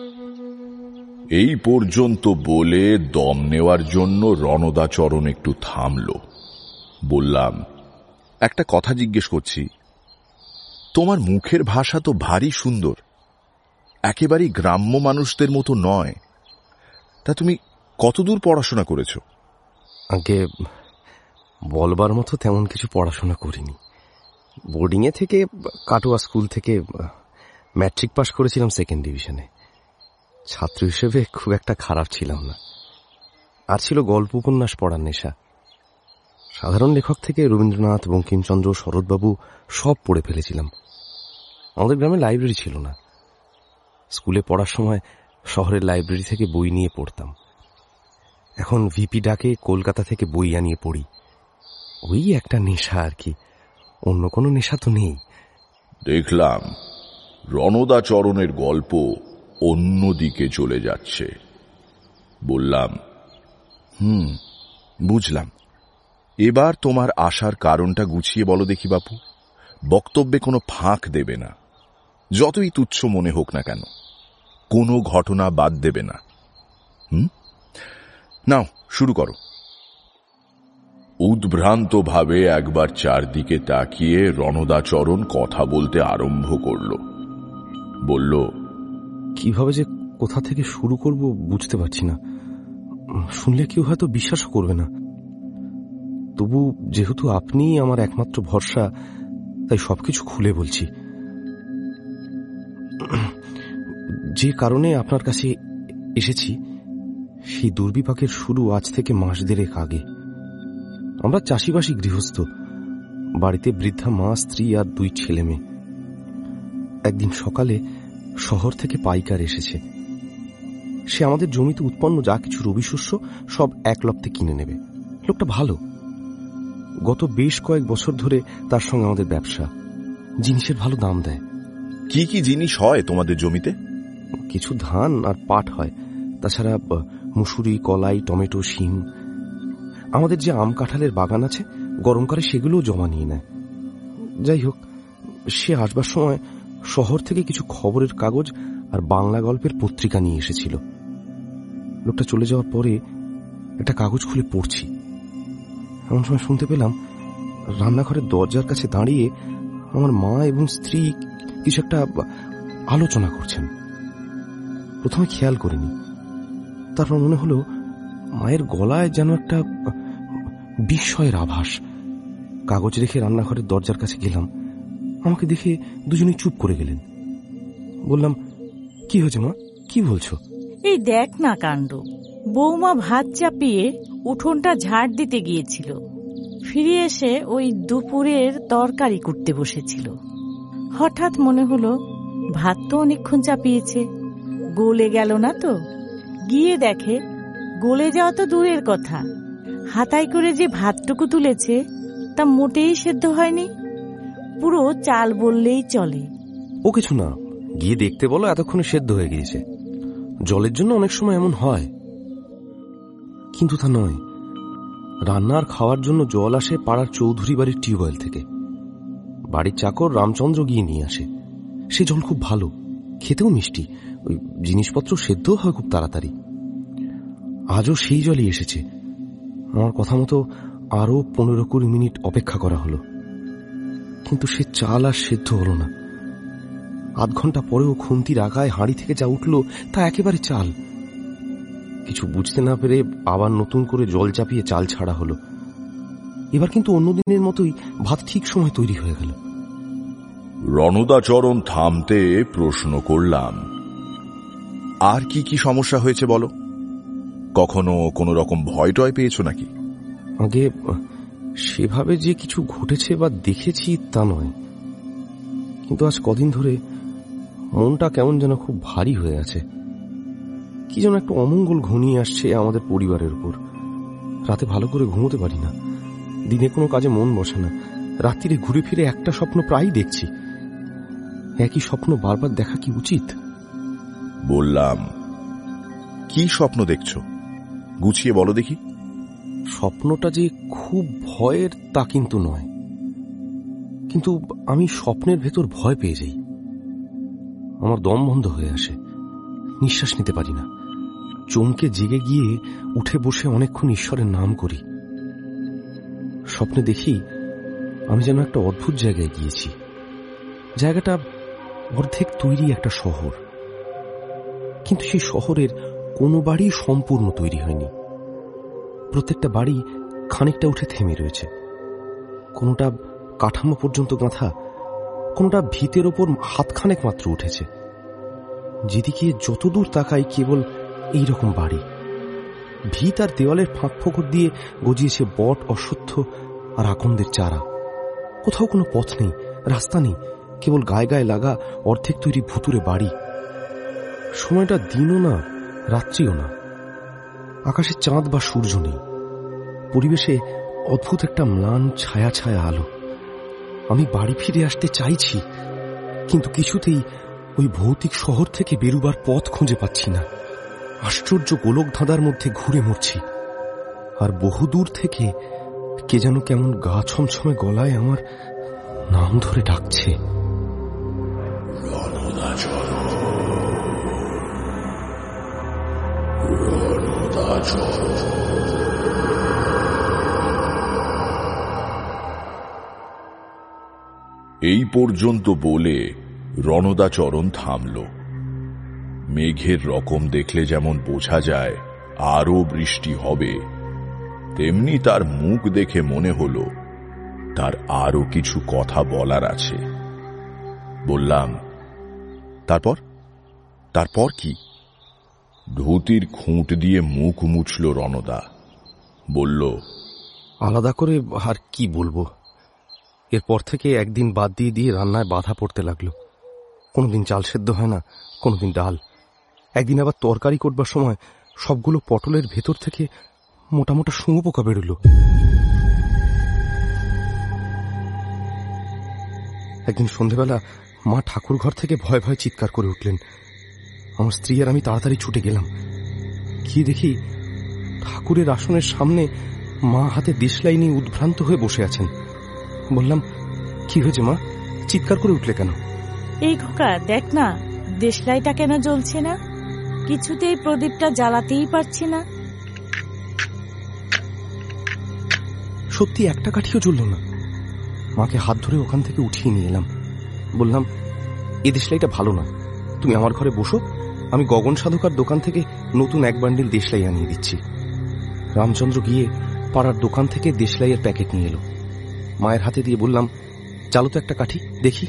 এই পর্যন্ত বলে দম নেওয়ার জন্য রণদাচরণ একটু থামল। বললাম, একটা কথা জিজ্ঞেস করছি, তোমার মুখের ভাষা তো ভারী সুন্দর, একেবারেই গ্রাম্য মানুষদের মতো নয়। তা তুমি কতদূর পড়াশোনা করেছ? আগে বলবার মতো তেমন কিছু পড়াশোনা করিনি। বোর্ডিংয়ে থেকে কাটোয়া স্কুল থেকে ম্যাট্রিক পাশ করেছিলাম 2nd ডিভিশনে। ছাত্র হিসেবে খুব একটা খারাপ ছিলাম না। আর ছিল গল্প উপন্যাস পড়ার নেশা। সাধারণ লেখক থেকে রবীন্দ্রনাথ, বঙ্কিমচন্দ্র, শরৎবাবু সব পড়ে ফেলেছিলাম। আমাদের গ্রামে লাইব্রেরি ছিল না। স্কুলে পড়ার সময় শহরের লাইব্রেরি থেকে বই নিয়ে পড়তাম। এখন ভিপি ডাকে কলকাতা থেকে বই আনিয়ে পড়ি। ওই একটা নেশা আর কি, অন্য কোনো নেশা তো নেই। দেখলাম রণদাচরণের গল্প অন্যদিকে চলে যাচ্ছে। বললাম, বুঝলাম। এবার তোমার আসার কারণটা গুছিয়ে বলো দেখি বাপু। বক্তব্যে কোনো ফাঁক দেবে না, যতই তুচ্ছ মনে হোক না কেন। কোনো ঘটনা বাদ দেবে না। নাও শুরু করো। উদ্ভ্রান্তভাবে একবার চারদিকে তাকিয়ে রণদাচরণ কথা বলতে আরম্ভ করল। বলল, কিভাবে যে কোথা থেকে শুরু করব বুঝতে পারছি না। শুনলে কেউ হয়তো বিশ্বাসও করবে না। তবু যেহেতু আপনিই আমার একমাত্র ভরসা, তাই সবকিছু খুলে বলছি। যে কারণে আপনার কাছে এসেছি, সেই দুর্বিপাকের শুরু আজ থেকে মাস 1.5 আগে। আমরা চাষিবাসী গৃহস্থ, বাড়িতে বৃদ্ধা মা, স্ত্রী আর 2 ছেলে মেয়ে। একদিন সকালে শহর থেকে পাইকার এসেছে। সে আমাদের জমিতে উৎপন্ন যা কিছু রবি শস্য সব এক লপ্তে কিনে নেবে। লোকটা ভালো। গত বেশ কয়েক বছর ধরে তার সঙ্গে আমাদের ব্যবসা। জিনিসের ভালো দাম দেয়। কি কি জিনিস হয় তোমাদের জমিতে? কিছু ধান আর পাট হয়, তাছাড়া মুসুরি, কলাই, টমেটো, শিম। আমাদের যে আম কাঁঠালের বাগান আছে, গরমকালে সেগুলোও জমা নিয়ে নেয়। যাই হোক, সে আসবার সময় শহর থেকে কিছু খবরের কাগজ আর বাংলা গল্পের পত্রিকা নিয়ে এসেছিল। লোকটা চলে যাওয়ার পরে একটা কাগজ খুলে পড়ছি। এমন সময় শুনতে পেলাম রান্নাঘরের দরজার কাছে দাঁড়িয়ে আমার মা এবং স্ত্রী কিছু একটা আলোচনা করছেন। প্রথমে খেয়াল করিনি, তারপর মনে হলো মায়ের গলায় যেন একটা বিস্ময়ের আভাস। কাগজ রেখে রান্নাঘরের দরজার কাছে গেলাম। আমাকে দেখে দুজনেই চুপ করে গেলেন। বললাম, কি হয়েছে মা, কি বলছো? এই দেখ না কাণ্ড। বৌমা ভাত চাপিয়ে উঠোনটা ঝাড় দিতে গিয়েছিল, ফিরে এসে ওই দুপুরের তরকারি করতে বসেছিল। হঠাৎ মনে হলো ভাত তো অনেকক্ষণ চাপিয়েছে, গলে গেল না তো। গিয়ে দেখে গলে যাওয়া তো দূরের কথা, হাতায় করে যে ভাতটুকু তুলেছে তা মোটেই সেদ্ধ হয়নি, পুরো চাল বললেই চলে। ও কিছু না, গিয়ে দেখতে বলো এতক্ষণে সেদ্ধ হয়ে গিয়েছে। জলের জন্য অনেক সময় এমন হয়, কিন্তু তা নয়। রান্নার খাওয়ার জন্য জল আসে পাড়ার চৌধুরী বাড়ির টিউবওয়েল থেকে। বাড়ির চাকর রামচন্দ্র গিয়ে নিয়ে আসে। সে জল খুব ভালো, খেতেও মিষ্টি, ওই জিনিসপত্র সেদ্ধও হয় খুব তাড়াতাড়ি। আজও সেই জলই এসেছে। আমার কথা মতো আরো 15-20 মিনিট অপেক্ষা করা হলো, কিন্তু সে চাল আর সেদ্ধ হলো না। আধ ঘন্টা পরেও খুন্তির আগায় হাঁড়ি থেকে যা উঠল তা একেবারে চাল। কিছু বুঝতে না পেরে আবার নতুন করে জল চাপিয়ে চাল ছাড়া হলো। এবার কিন্তু অন্যদিনের মতোই ভাত ঠিক সময় তৈরি হয়ে গেল। রণদাচরণ থামতে প্রশ্ন করলাম, আর কি কি সমস্যা হয়েছে বলো? কখনো কোনো রকম ভয় টয় পেয়েছো নাকি? আগে সেভাবে যে কিছু ঘটেছে বা দেখেছি তা নয়, কিন্তু আজ কদিন ধরে মনটা কেমন যেন খুব ভারী হয়ে আছে। কি যেন একটা অমঙ্গল ঘনিয়ে আসছে আমাদের পরিবারের উপর। রাতে ভালো করে ঘুমোতে পারি না, দিনে কোনো কাজে মন বসে না, রাত্রিরে ঘুরে ফিরে একটা স্বপ্ন প্রায়ই দেখছি। একই স্বপ্ন বারবার দেখা কি উচিত? বললাম, কি স্বপ্ন দেখছো? গুছিয়ে বলো দেখি। স্বপ্নটা যে খুব ভয়ের তা কিন্তু নয়, কিন্তু আমি স্বপ্নের ভেতর ভয় পেয়ে যাই। আমার দম বন্ধ হয়ে আসে, নিঃশ্বাস নিতে পারি না। চমকে জেগে গিয়ে উঠে বসে অনেকক্ষণ ঈশ্বরের নাম করি। স্বপ্নে দেখি আমি যেন একটা অদ্ভুত জায়গায় গিয়েছি। জায়গাটা অর্ধেক তৈরি একটা শহর, কিন্তু সেই শহরের কোনো বাড়ি সম্পূর্ণ তৈরি হয়নি। প্রত্যেকটা বাড়ি খানিকটা উঠে থেমে রয়েছে। কোনোটা কাঠামো পর্যন্ত গাঁথা, কোনোটা ভিতের ওপর হাতখানেক মাত্র উঠেছে। যেদিকে যতদূর তাকাই কেবল এইরকম বাড়ি। ভিত আর দেওয়ালের ফাঁক ফোকর দিয়ে গজিয়েছে বট, অশ্বত্থ আর আকন্দের চারা। কোথাও কোনো পথ নেই, রাস্তা নেই, কেবল গায়ে গায়ে লাগা অর্ধেক তৈরি ভুতুরে বাড়ি। সময়টা দিনও না, রাত্রিও না। আকাশে চাঁদ বা সূর্য নেই। পরিবেশে অদ্ভুত একটা ম্লান ছায়া ছায়া আলো। আমি বাড়ি ফিরে আসতে চাইছি, কিন্তু কিছুতেই ওই ভৌতিক শহর থেকে বেরুবার পথ খুঁজে পাচ্ছি না। আশ্চর্য গোলক ধাঁধার মধ্যে ঘুরে মরছি। আর বহুদূর থেকে কে যেন কেমন গা ছমছমে গলায় আমার নাম ধরে ডাকছে। এই পর্যন্ত বলে রণদাচরণ থামল। মেঘের রকম দেখলে যেমন বোঝা যায় আরো বৃষ্টি হবে, তেমনি তার মুখ দেখে মনে হলো তার আরো কিছু কথা বলার আছে। বললাম, তারপর? তারপর কি? ধুতির খুঁট দিয়ে মুখ মুছল রণদা। বলল, আলাদা করে আর কি বলবো। এরপর থেকে একদিন বাদ দিয়ে দিয়ে রান্নায় বাধা পড়তে লাগলো। কোনোদিন চাল সেদ্ধ হয় না, কোনোদিন ডাল। একদিন আবার তরকারি করবার সময় সবগুলো পটলের ভেতর থেকে মোটা মোটা শুঁয়োপোকা বেরোল। একদিন সন্ধেবেলা মা ঠাকুর ঘর থেকে ভয় ভয় চিৎকার করে উঠলেন। আমার স্ত্রী আর আমি তাড়াতাড়ি ছুটে গেলাম। কি দেখি, ঠাকুরের আসনের সামনে মা হাতে দেশলাই নিয়ে উদ্ভ্রান্ত হয়ে বসে আছেন। বললাম, কি হয়েছে মা, চিৎকার করে উঠলে কেন? এই খোকা, দেখ না দেশলাইটা কেন জ্বলছে না। কিছুতেই প্রদীপটা জ্বালাতেই পারছি না। সত্যি একটা কাঠিও জ্বলল না। মাকে হাত ধরে ওখান থেকে উঠিয়ে নিয়ে এলাম। বললাম, এ দেশলাইটা ভালো না, তুমি আমার ঘরে বসো, আমি গগন সাধকার দোকান থেকে নতুন এক বান্ডিল দেশলাই আনিয়ে দিচ্ছি। রামচন্দ্র গিয়ে পাড়ার দোকান থেকে দেশলাইয়ের প্যাকেট নিয়ে এলো। মায়ের হাতে দিয়ে বললাম, চালো তো একটা কাঠি দেখি।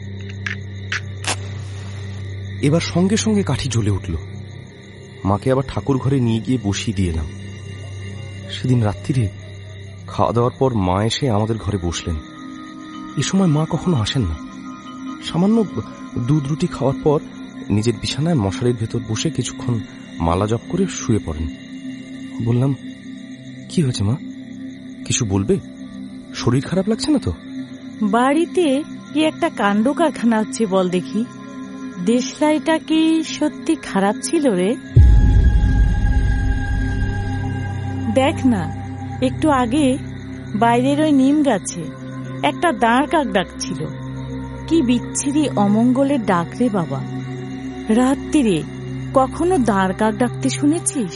এবার সঙ্গে সঙ্গে কাঠি জ্বলে উঠল। মাকে আবার ঠাকুর ঘরে নিয়ে গিয়ে বসিয়ে দিয়ে এলাম। সেদিন রাত্রিরে খাওয়া দাওয়ার পর মা এসে আমাদের ঘরে বসলেন। এ সময় মা কখনো আসেন না। সামান্য দুধ রুটি খাওয়ার পর নিজের বিছানায় মশারির ভেতর বসে কিছুক্ষণ মালা জপ করে শুয়ে পড়েন। বললাম, কি হয়েছে মা, কিছু বলবে? শরীর খারাপ লাগছে না তো? বাড়িতে কি একটা কাণ্ড কারখানা হচ্ছে বল দেখি। দেশলাইটা কি সত্যি খারাপ ছিল রে? দেখ না, একটু আগে বাইরের ওই নিম গাছে একটা দাঁড় কাক ডাকছিল। কি বিচ্ছিরি অমঙ্গলের ডাক রে বাবা। রাত্রিরে কখনো দাঁড় কাক ডাকতে শুনেছিস?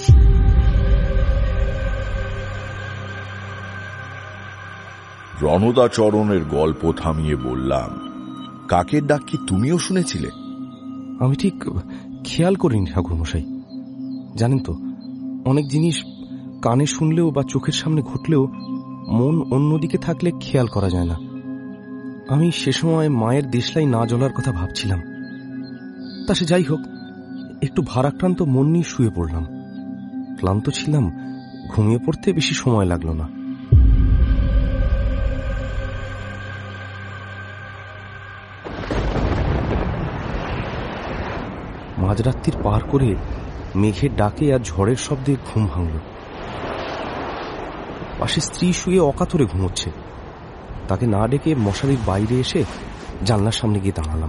রণদাচরণের গল্প থামিয়ে বললাম, কাকের ডাক কি তুমিও শুনেছিলে? আমি ঠিক খেয়াল করিনি ঠাকুরমশাই। জানেন তো, অনেক জিনিস কানে শুনলেও বা চোখের সামনে ঘটলেও মন অন্যদিকে থাকলে খেয়াল করা যায় না। আমি সে সময় মায়ের দেশলাই না জ্বলার কথা ভাবছিলাম। তা সে যাই হোক, একটু ভারাক্রান্ত মন নিয়ে শুয়ে পড়লাম। ক্লান্ত ছিলাম, ঘুমিয়ে পড়তে বেশি সময় লাগলো না। মাঝরাত্রির পার করে মেঘের ডাকে আর ঝড়ের শব্দে ঘুম ভাঙল। পাশে স্ত্রী শুয়ে অকাতরে ঘুমোচ্ছে। তাকে না ডেকে মশারির বাইরে এসে জানলার সামনে গিয়ে দাঁড়ালাম।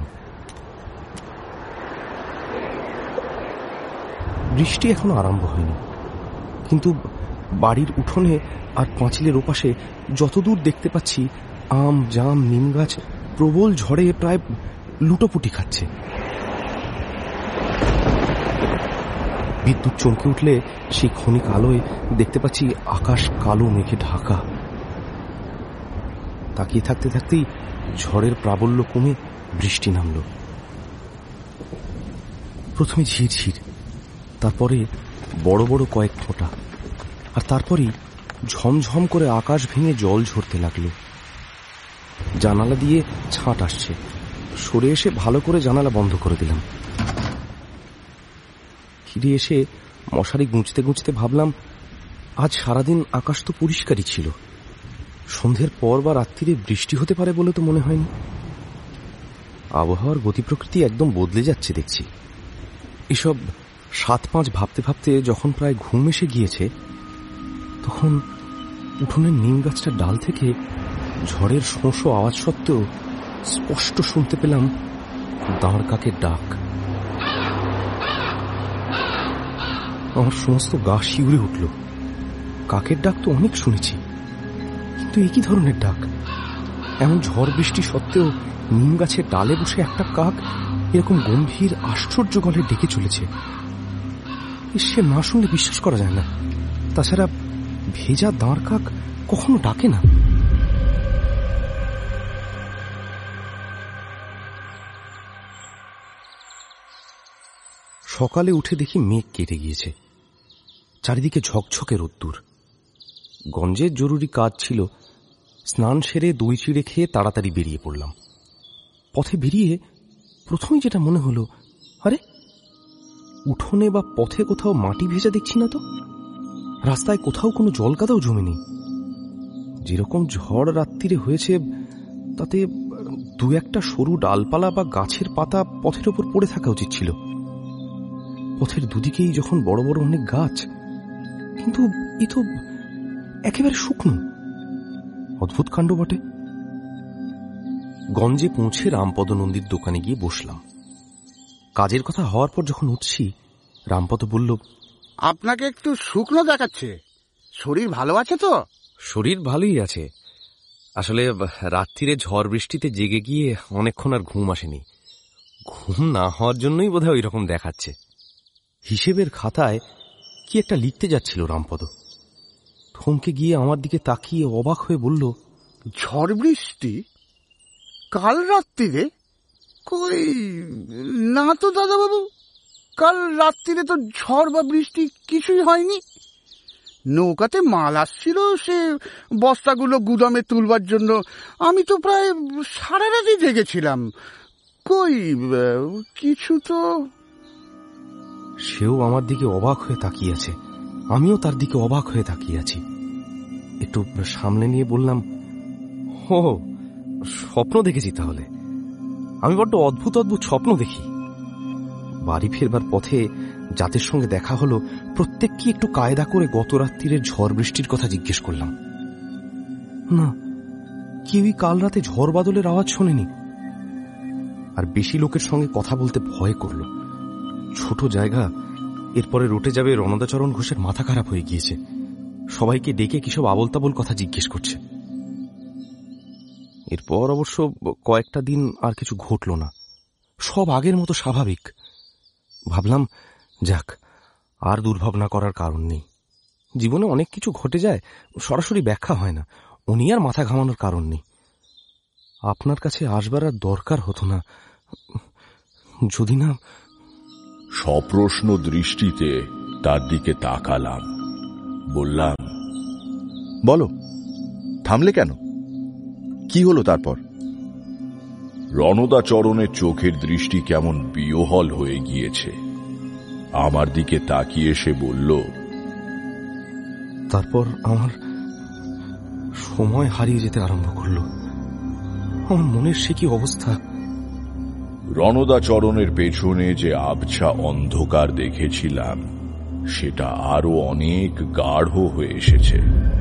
বৃষ্টি এখনো আরম্ভ হয়নি, কিন্তু বাড়ির উঠোনে আর পাঁচিলের ওপাশে যতদূর দেখতে পাচ্ছি আম, জাম, নিম গাছ প্রবল ঝড়ে প্রায় লুটোপুটি খাচ্ছে। বিদ্যুৎ চমকে উঠলে সেই ক্ষণিক আলোয় দেখতে পাচ্ছি আকাশ কালো মেঘে ঢাকা। তাকিয়ে থাকতে থাকতেই ঝড়ের প্রাবল্য কমে বৃষ্টি নামল। প্রথমে ঝিরঝির, তারপরে বড় বড় কয়েক ফোঁটা, আর তারপরেই ঝমঝম করে আকাশ ভেঙে জল ঝরতে লাগলো। জানালা দিয়ে ছাঁট আসছে। সরে এসে ভালো করে জানালা বন্ধ করে দিলাম। ফিরে এসে মশারি গুঁজতে গুঁজতে ভাবলাম, আজ সারাদিন আকাশ তো পরিষ্কারই ছিল। সন্ধ্যের পর বা রাত্রিরে বৃষ্টি হতে পারে বলে তো মনে হয়নি। আবহাওয়ার গতি প্রকৃতি একদম বদলে যাচ্ছে দেখছি। এসব 7-5 ভাবতে ভাবতে যখন প্রায় ঘুম এসে গিয়েছে, তখন উঠোনের নিম গাছটার ডাল থেকে ঝড়ের শোঁ আওয়াজ সত্ত্বেও স্পষ্ট শুনতে পেলাম দাঁড় কাকের ডাক। আমার সমস্ত গা শিউরে উঠল। কাকের ডাক তো অনেক শুনেছি, কিন্তু একই ধরনের ডাক। এমন ঝড় বৃষ্টি সত্ত্বেও নিম গাছের ডালে বসে একটা কাক এরকম গম্ভীর আশ্চর্য গলে ডেকে চলেছে। সে না শুনলে বিশ্বাস করা যায় না। তাছাড়া ভেজা দাঁড় কাক কখনো ডাকে না। সকালে উঠে দেখি মেঘ কেটে গিয়েছে, চারিদিকে ঝকঝকে রোদ্দুর। গঞ্জের জরুরি কাজ ছিল। স্নান সেরে দই চিড়ে খেয়ে তাড়াতাড়ি বেরিয়ে পড়লাম। পথে বেরিয়ে প্রথমেই যেটা মনে হলো, আরে উঠোনে বা পথে কোথাও মাটি ভেজা দেখছি না তো। রাস্তায় কোথাও কোনো জল কাদাও জমেনি। যেরকম ঝড় রাত্রিরে হয়েছে তাতে 2-1টা সরু ডালপালা বা গাছের পাতা পথের ওপর পড়ে থাকা উচিত ছিল। পথের দুদিকেই যখন বড় বড় অনেক গাছ, কিন্তু এ তো একেবারে শুকনো। অদ্ভুত কাণ্ড বটে। গঞ্জে পৌঁছে রামপদ নন্দীর দোকানে গিয়ে বসলাম। কাজের কথা হওয়ার পর যখন উঠছি, রামপদ বলল, আপনাকে একটু শুকনো দেখাচ্ছে। শরীর ভালো আছে তো? শরীর ভালোই আছে। আসলে রাত্রিরে ঝড় বৃষ্টিতে জেগে গিয়ে অনেকক্ষণ আর ঘুম আসেনি। ঘুম না হওয়ার জন্যই বোধহয় ওই রকম দেখাচ্ছে। হিসেবের খাতায় কি একটা লিখতে যাচ্ছিল রামপদ। থমকে গিয়ে আমার দিকে তাকিয়ে অবাক হয়ে বলল, ঝড় বৃষ্টি কাল রাত্রিরে? কই না তো দাদাবাবু, কাল রাত্রিরে তো ঝড় বা বৃষ্টি কিছুই হয়নি। নৌকাতে মাল আসছিল, সে বস্তাগুলো গুদামে তুলবার জন্য আমি তো প্রায় সারা রাতই জেগেছিলাম। কই কিছু তো। সেও আমার দিকে অবাক হয়ে তাকিয়ে আছে, আমিও তার দিকে অবাক হয়ে তাকিয়ে আছি। একটু সামনে নিয়ে বললাম, ও স্বপ্ন দেখেছি তাহলে। আমি বড্ড অদ্ভুত অদ্ভুত স্বপ্ন দেখি। বাড়ি ফেরবার পথে যাদের সঙ্গে দেখা হলো প্রত্যেককে একটু কায়দা করে গত রাত্রিরের ঝড় বৃষ্টির কথা জিজ্ঞেস করলাম। না, কেউই কাল রাতে ঝড় বাদলের আওয়াজ শোনেনি। আর বেশি লোকের সঙ্গে কথা বলতে ভয় করল। ছোট জায়গা, এরপরে রটে যাবে রণদাচরণ ঘোষের মাথা খারাপ হয়ে গিয়েছে। সবাইকে ডেকে কিসব আবল তাবল কথা জিজ্ঞেস করছে। এরপর অবশ্য কয়েকটা দিন আর কিছু ঘটল না, সব আগের মতো স্বাভাবিক। ভাবলাম, যাক, আর দুর্ভাবনা করার কারণ নেই। জীবনে অনেক কিছু ঘটে যায়, সরাসরি ব্যাখ্যা হয় না। উনি আর মাথা ঘামানোর কারণ নেই। আপনার কাছে আসবার আর দরকার হতো না যদি না। সপ্রশ্ন দৃষ্টিতে তার দিকে তাকালাম, বললাম, বলো, থামলে কেন? কি হলো তারপর? রণদাচরণের চোখের দৃষ্টি কেমন বিহ্বল হয়ে গিয়েছে। আমার দিকে তাকিয়ে সে বলল, তারপর আমার সময় হারিয়ে যেতে আরম্ভ করল। আমার মনের সে কি অবস্থা! রণদাচরণের পেছনে যে আবছা অন্ধকার দেখেছিলাম সেটা আরো অনেক গাঢ় হয়ে এসেছে।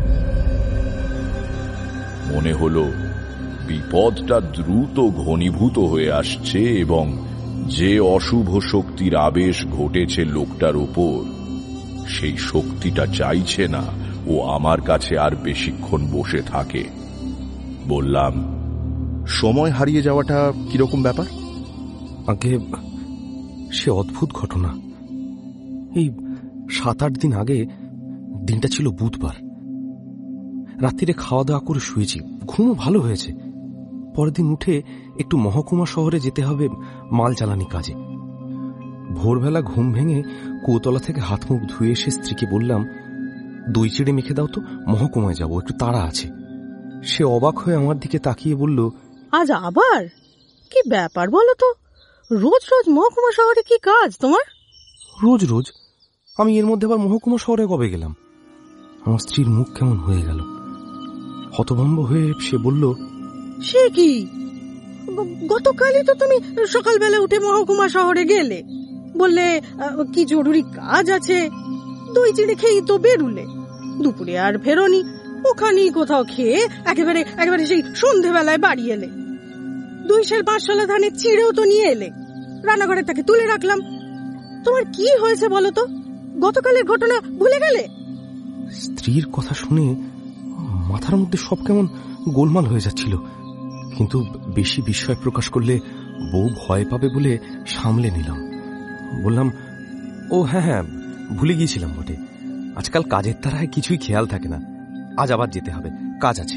মনে হলো বিপদটা দ্রুত ঘনীভূত হয়ে আসছে এবং যে অশুভ শক্তির আবেশ ঘটেছে লোকটার উপর, সেই শক্তিটা চাইছে না ও আমার কাছে আর বেশিক্ষণ বসে থাকে। বললাম, সময় হারিয়ে যাওয়াটা কিরকম ব্যাপার? আগে সে অদ্ভুত ঘটনা। এই 7-8 দিন আগে, দিনটা ছিল বুধবার, রাত্রিরে খাওয়া দাওয়া করে শুয়েছি, ঘুমও ভালো হয়েছে। পরের দিন উঠে একটু মহকুমা শহরে যেতে হবে মাল জ্বালানি কাজে। ভোরবেলা ঘুম ভেঙে কুয়োতলা থেকে হাত মুখ ধুয়ে এসে স্ত্রীকে বললাম, দই চিড়ে মেখে দাও তো, মহকুমায় যাব, একটু তাড়া আছে। সে অবাক হয়ে আমার দিকে তাকিয়ে বলল, আজ আবার? কি ব্যাপার বলো তো? রোজ রোজ মহকুমা শহরে কি কাজ তোমার? রোজ রোজ? আমি এর মধ্যে আবার মহকুমা শহরে কবে গেলাম? আমার স্ত্রীর মুখ কেমন হয়ে গেল। হতভম্ব হয়ে সে বলল, সে কি, গতকালই তো তুমি সকালবেলা উঠে মহকুমা শহরে গেলে, বললে কি জরুরি কাজ আছে, দই চিড়ে খেয়েই তো বেরুলে, দুপুরে আর ফেরোনি, ওখানেই কোথাও খেয়ে একেবারে সেই সন্ধেবেলায় বাড়ি এলে। 2 সের 5 শলা ধানের চিড়েও তো নিয়ে এলে, রান্নাঘরে তাকে তুলে রাখলাম। তোমার কি হয়েছে বলো তো? গতকালের ঘটনা ভুলে গেলে? স্ত্রীর কথা শুনে মাথার মধ্যে সব কেমন গোলমাল হয়ে যাচ্ছিল, কিন্তু বেশি বিস্ময় প্রকাশ করলে বউ ভয় পাবে বলে সামলে নিলাম। বললাম, ও হ্যাঁ, ভুলে গিয়েছিলাম বটে, আজকাল কাজের তাড়ায় কিছুই খেয়াল থাকে না, আজ আবার যেতে হবে, কাজ আছে।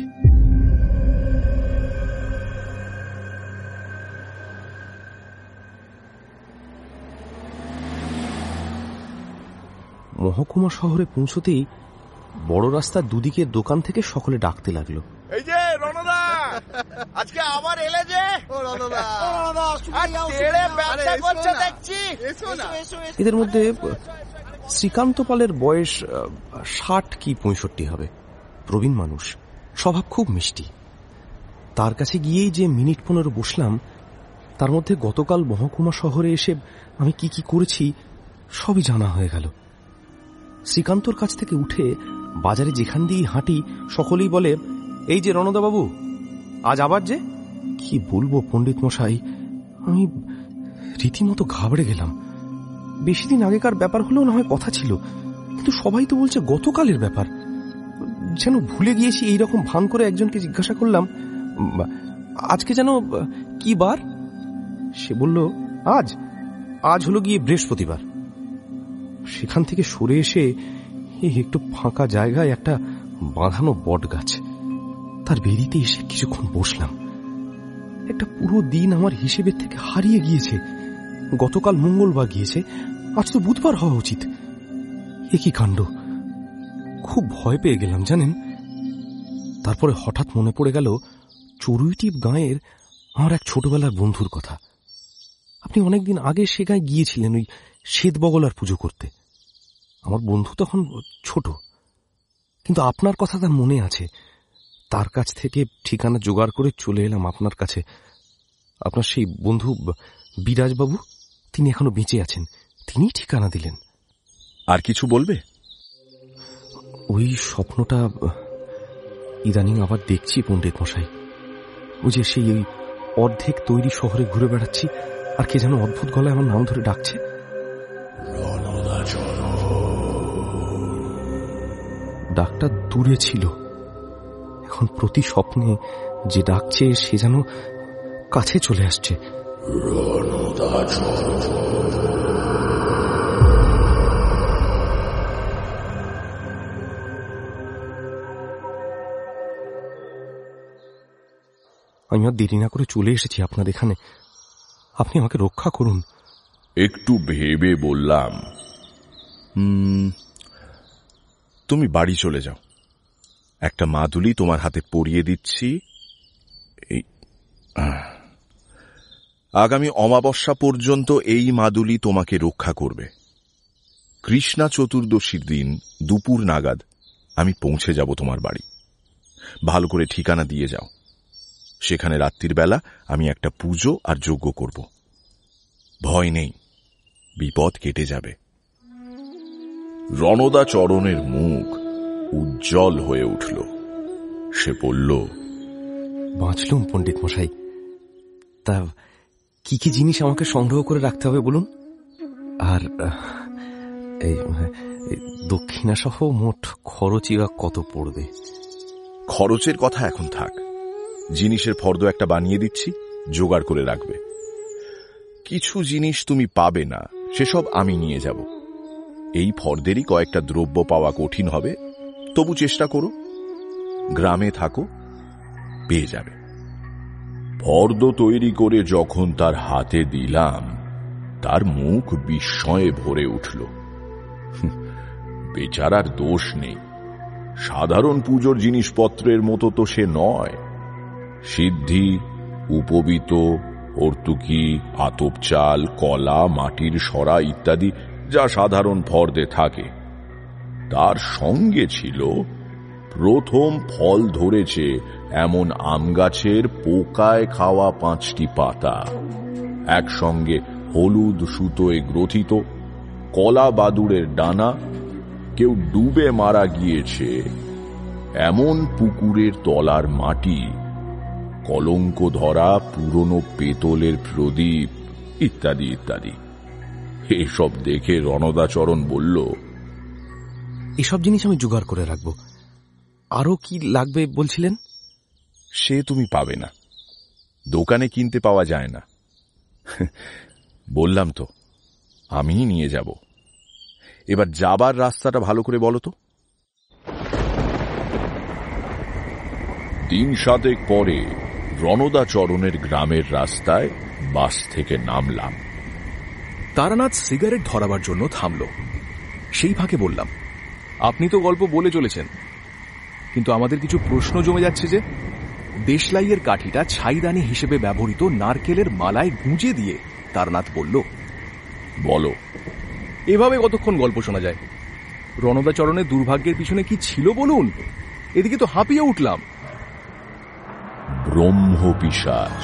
মহকুমা শহরে পৌঁছতেই বড় রাস্তার দুদিকের দোকান থেকে সকলে ডাকতে লাগলো, এই যে রণদা, আজকে আবার এলে যে? এদের মধ্যে শ্রীকান্ত পালের বয়স 60 কি 65 হবে, প্রবীণ মানুষ, স্বভাব খুব মিষ্টি। তার কাছে গিয়েই যে মিনিট 15 বসলাম, তার মধ্যে গতকাল মহকুমা শহরে এসে আমি কি কি করেছি সবই জানা হয়ে গেল। শ্রীকান্তর কাছ থেকে উঠে বাজারে যেখান দিয়ে হাঁটি সকলেই বলে, এই যে রণদাবাবু, আজ আবার যে? কি বলবো পণ্ডিত মশাই, আমি রীতিমতো ঘাবড়ে গেলাম। বেশি দিন আগেকার ব্যাপার হলেও না হয় কথা ছিল, কিন্তু সবাই তো বলছে গতকালের ব্যাপার। যেন ভুলে গিয়েছি এইরকম ভান করে একজনকে জিজ্ঞাসা করলাম, আজকে যেন কি বার? সে বলল, আজ হলো গিয়ে বৃহস্পতিবার। সেখান থেকে সরে এসে একটু ফাঁকা জায়গায় একটা বাঁধানো বট গাছ, তার বেরিতে এসে কিছুক্ষণ বসলাম। একটা পুরো দিন আমার হিসেবের থেকে হারিয়ে গিয়েছে। গতকাল মঙ্গলবার গিয়েছে, আজ তো বুধবার হওয়া উচিত। এ কি কাণ্ড! খুব ভয় পেয়ে গেলাম জানেন। তারপরে হঠাৎ মনে পড়ে গেল চড়ুইটিপ গাঁয়ের আমার এক ছোটবেলার বন্ধুর কথা। আপনি অনেকদিন আগে সে গাঁয়ে গিয়েছিলেন ওই শ্বেত বগলার পুজো করতে। আমার বন্ধু তখন ছোট, কিন্তু আপনার কথা তার মনে আছে। তার কাছ থেকে ঠিকানা জোগাড় করে চলে এলাম আপনার কাছে। আপনার সেই বন্ধু বিরাজবাবু, তিনি এখনো বেঁচে আছেন, তিনি ঠিকানা দিলেন। আর কিছু বলবে? ওই স্বপ্নটা ইদানিং আবার দেখছি পণ্ডিত মশাই। ওই যে সেই ওই অর্ধেক তৈরি শহরে ঘুরে বেড়াচ্ছি, আর কে যেন অদ্ভুত গলায় আমার নাম ধরে ডাকছে, ডাকটা দূরে ছিল, এখন প্রতি স্বপ্নে যে ডাকছে সে যেন কাছে চলে আসছে। আমি আর দেরি না করে চলে এসেছি আপনার এখানে, আপনি আমাকে রক্ষা করুন। একটু ভেবে বললাম, তুমি বাড়ি চলে যাও, একটা মাদুলি তোমার হাতে পরিয়ে দিচ্ছি। আগামী অমাবস্যা পর্যন্ত এই মাদুলি তোমাকে রক্ষা করবে। কৃষ্ণা চতুর্দশীর দিন দুপুর নাগাদ আমি পৌঁছে যাব তোমার বাড়ি। ভালো করে ঠিকানা দিয়ে যাও। সেখানে রাত্রির বেলা আমি একটা পুজো আর যজ্ঞ করব। ভয় নেই, বিপদ কেটে যাবে। রণদা চরণের মুখ উজ্জ্বল হয়ে উঠল। সে বলল, বাঁচলুম পণ্ডিত মশাই। তা কি কি জিনিস আমাকে সংগ্রহ করে রাখতে হবে বলুন? আর এই দক্ষিণা সহ মোট খরচই বা কত পড়বে? খরচের কথা এখন থাক। জিনিসের ফর্দ একটা বানিয়ে দিচ্ছি, জোগাড় করে রাখবে। কিছু জিনিস তুমি পাবে না, সেসব আমি নিয়ে যাব। এই ফর্দেরই কয়েকটা দ্রব্য পাওয়া কঠিন হবে, তবু চেষ্টা করো। গ্রামে থাকো, পেয়ে যাবে। ফর্দ তৈরি করে যখন তার হাতে দিলাম, তার মুখ বিস্ময়ে ভরে উঠল। বেচারার দোষ নেই, সাধারণ পুজোর জিনিসপত্রের মতো তো সে নয়। সিদ্ধি, উপবীত, হর্তুকি, আতপ চাল, কলা, মাটির সরা ইত্যাদি যা সাধারণ ফর্দে থাকে, তার সঙ্গে ছিল প্রথম ফল ধরেছে এমন আম গাছের পোকায় খাওয়া 5টি পাতা, একসঙ্গে হলুদ সুতোয় গ্রথিত কলা বাদুড়ের ডানা, কেউ ডুবে মারা গিয়েছে এমন পুকুরের তলার মাটি, কলঙ্ক ধরা পুরনো পেতলের প্রদীপ ইত্যাদি ইত্যাদি। এসব দেখে রণদাচরণ বলল, এসব জিনিস আমি জোগাড় করে রাখবো। আরো কি লাগবে বলছিলেন? সে তুমি পাবে না, দোকানে কিনতে পাওয়া যায় না। বললাম তো, আমিই নিয়ে যাব। এবার যাবার রাস্তাটা ভালো করে বলো তো। দিন 7 পরে রণদাচরণের গ্রামের রাস্তায় বাস থেকে নামলাম। তারানাথ সিগারেট ধরাবার জন্য থামল। সেই ফাঁকে বললাম, আপনি তো গল্প বলে চলেছেন, কিন্তু আমাদের কিছু প্রশ্ন জমে যাচ্ছে যে দেশলাইয়ের কাঠিটা ছাইদানি হিসেবে ব্যবহৃত নারকেলের মালায় গুঁজে দিয়ে তারানাথ বলল, বলো। এভাবে কতক্ষণ গল্প শোনা যায়? রণদাচরণের দুর্ভাগ্যের পিছনে কি ছিল বলুন, এদিকে তো হাঁপিয়ে উঠলাম। ব্রহ্মপিশাচ।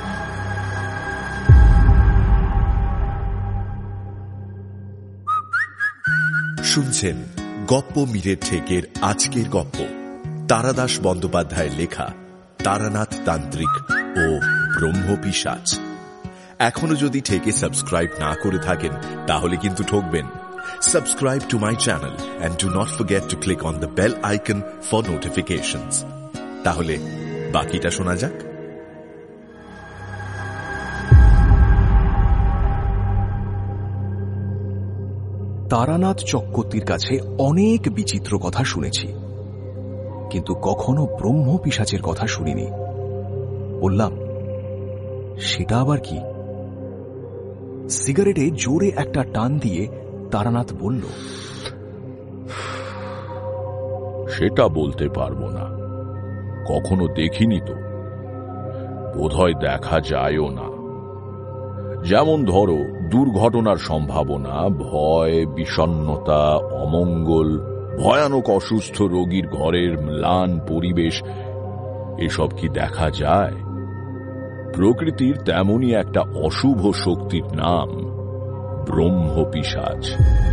শুনছেন গপ্প মীরের ঠেকের আজকের গপ্প, তারাদাস বন্দ্যোপাধ্যায়ের লেখা তারানাথ তান্ত্রিক ও ব্রহ্মপিশাচ। এখনো যদি ঠেকে সাবস্ক্রাইব না করে থাকেন তাহলে কিন্তু ঠকবেন। Subscribe to my channel and do not forget to click on the bell icon for notifications. তাহলে বাকিটা শোনা যাক। তারানাথ চক্রবর্তীর কাছে অনেক বিচিত্র কথা শুনেছি, কিন্তু কখনো ব্রহ্ম পিশাচের কথা শুনিনি। বললাম, সেটা আবার কি? সিগারেটে জোরে একটা টান দিয়ে তারানাথ বলল, সেটা বলতে পারবো না, কখনো দেখিনি তো, বোধহয় দেখা যায়ও না। যেমন ধরো দুর্ঘটনার সম্ভাবনা, ভয়, বিষণ্ণতা, অমঙ্গল, ভয়ানক অসুস্থ রোগীর ঘরের ম্লান পরিবেশ, এসব কি দেখা যায়? প্রকৃতির তেমনই একটা অশুভ শক্তির নাম ব্রহ্মপিশাচ।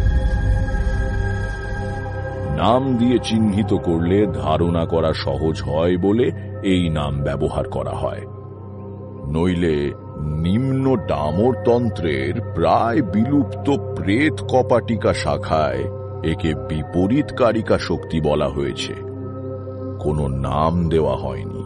নাম দিয়ে চিহ্নিত করলে ধারণা করা সহজ হয় বলে এই নাম ব্যবহার করা হয়। নইলে নিম্ন ডামরতন্ত্রের প্রায় বিলুপ্ত প্রেত কপাটিকা শাখায় একে বিপরীতকারিকা শক্তি বলা হয়েছে, কোনো নাম দেওয়া হয়নি।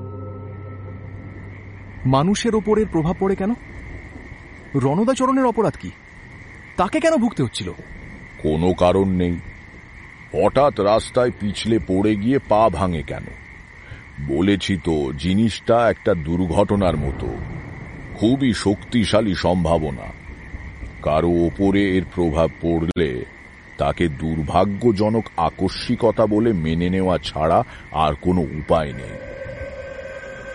মানুষের ওপরের প্রভাব পড়ে কেন? রণদাচরণের অপরাধ কি? তাকে কেন ভুগতে হচ্ছিল? কোনো কারণ নেই। হঠাৎ রাস্তায় পিছলে পড়ে গিয়ে পা ভাঙে কেন? বলেছি তো, জিনিসটা একটা দুর্ঘটনার মতো, খুবই শক্তিশালী সম্ভাবনা। কারো ওপরে এর প্রভাব পড়লে তাকে দুর্ভাগ্যজনক আকস্মিকতা বলে মেনে নেওয়া ছাড়া আর কোনো উপায় নেই।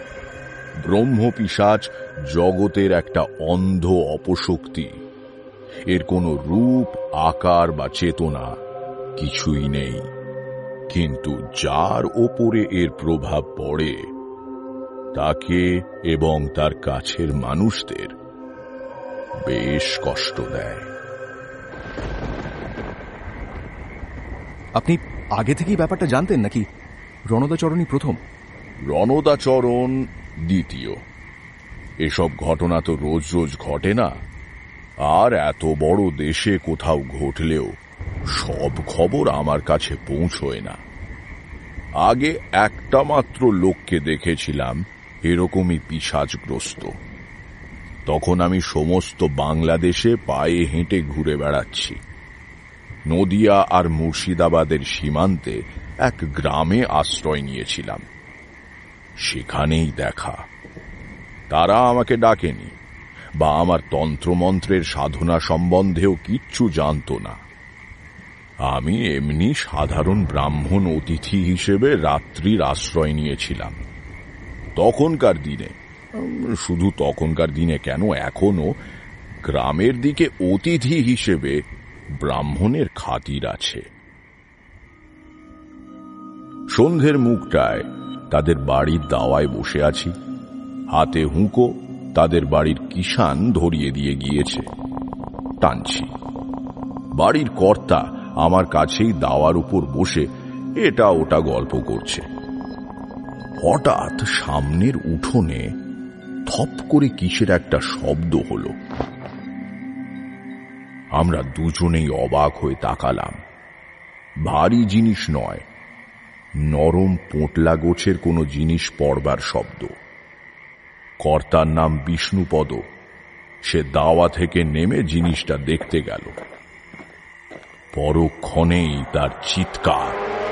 ব্রহ্মপিশাচ জগতের একটা অন্ধ অপশক্তি। এর কোনো রূপ, আকার বা চেতনা কিছুই নেই, কিন্তু যার ওপরে এর প্রভাব পড়ে তাকে এবং তার কাছের মানুষদের বেশ কষ্ট দেয়। আপনি আগে থেকেই ব্যাপারটা জানতেন নাকি রণদাচরণই প্রথম? রণদাচরণ দ্বিতীয়। এসব ঘটনা তো রোজ রোজ ঘটে না, আর এত বড় দেশে কোথাও ঘটলেও সব খবর আমার কাছে পৌঁছয় না। আগে একটা মাত্র লোককে দেখেছিলাম এরকমই পিশাচগ্রস্ত। তখন আমি সমস্ত বাংলাদেশে পায়ে হেঁটে ঘুরে বেড়াচ্ছি। নদিয়া আর মুর্শিদাবাদের সীমান্তে এক গ্রামে আশ্রয় নিয়েছিলাম। সেখানেই দেখা। তারা আমাকে ডাকেনি বা আমার তন্ত্রমন্ত্রের সাধনা সম্বন্ধেও কিচ্ছু জানত না। আমি এমনি সাধারণ ব্রাহ্মণ অতিথি হিসেবে রাত্রির আশ্রয় নিয়েছিলাম। তখনকার দিনে, শুধু তখনকার দিনে কেন, এখনো গ্রামের দিকে অতিথি হিসেবে ব্রাহ্মণের খাতির আছে। সন্ধ্যের মুখটায় তাদের বাড়ির দাওয়ায় বসে আছি। হাতে হুঁকো তাদের বাড়ির কিষান ধরিয়ে দিয়ে গিয়েছে, টানছি। বাড়ির কর্তা আমার কাছেই দাওয়ার উপর বসে এটা ওটা গল্প করছে। হঠাৎ সামনের উঠোনে থপ করে কিসের একটা শব্দ হলো। আমরা দুজনেই অবাক হয়ে তাকালাম। ভারী জিনিস নয়, নরম পোঁটলা গোছের কোনো জিনিস পড়বার শব্দ। কর্তার নাম বিষ্ণুপদ। সে দাওয়া থেকে নেমে জিনিসটা দেখতে গেল। পরক্ষণেই তার চিৎকার,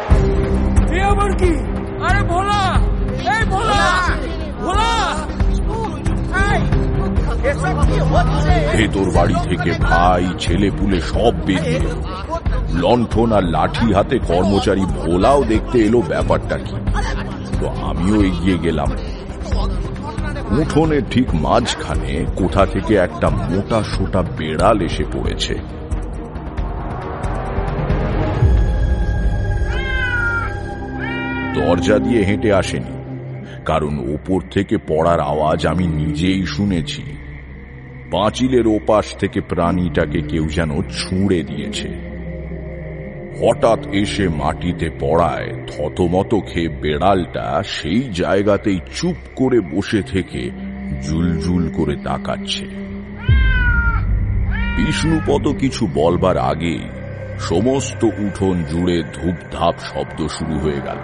ভেতর বাড়ি থেকে ভাই ছেলেপুলে সব বেরিয়ে এলো। লণ্ঠন আর লাঠি হাতে কর্মচারী ভোলাও দেখতে এলো ব্যাপারটা কি। তো আমিও এগিয়ে গেলাম। উঠোনের ঠিক মাঝখানে কোথা থেকে একটা মোটা সোটা বেড়াল এসে পড়েছে। দরজা দিয়ে হেঁটে আসেনি, কারণ ওপর থেকে পড়ার আওয়াজ আমি নিজেই শুনেছি। পাঁচিলের ওপাশ থেকে প্রাণীটাকে কেউ যেন ছুঁড়ে দিয়েছে। হঠাৎ এসে মাটিতে পড়ায় থতমত খেয়ে বেড়ালটা সেই জায়গাতেই চুপ করে বসে থেকে জুলজুল করে তাকাচ্ছে। বিষ্ণুপদ কিছু বলবার আগেই সমস্ত উঠোন জুড়ে ধূপধাপ শব্দ শুরু হয়ে গেল।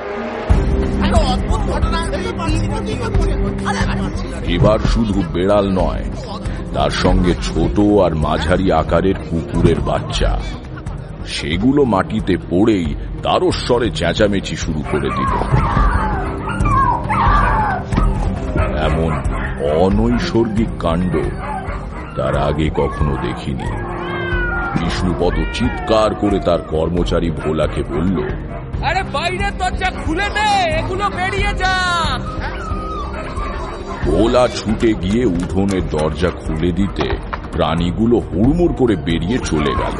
এবার শুধু বেড়াল নয়, তার সঙ্গে ছোট আর মাঝারি আকারের কুকুরের বাচ্চা। সেগুলো মাটিতে পড়েই তারস্বরে চেঁচামেচি শুরু করে দিল। এমন অনৈসর্গিক কাণ্ড তার আগে কখনো দেখিনি। বিষ্ণুপদ চিৎকার করে তার কর্মচারী ভোলাকে বলল, আরে বাইরের দরজা খুলে দে, এগুলো বেরিয়ে যা। ভোলা ছুটে গিয়ে উঠোনের দরজা খুলে দিতে প্রাণীগুলো হুড়মুড় করে বেরিয়ে চলে গেল।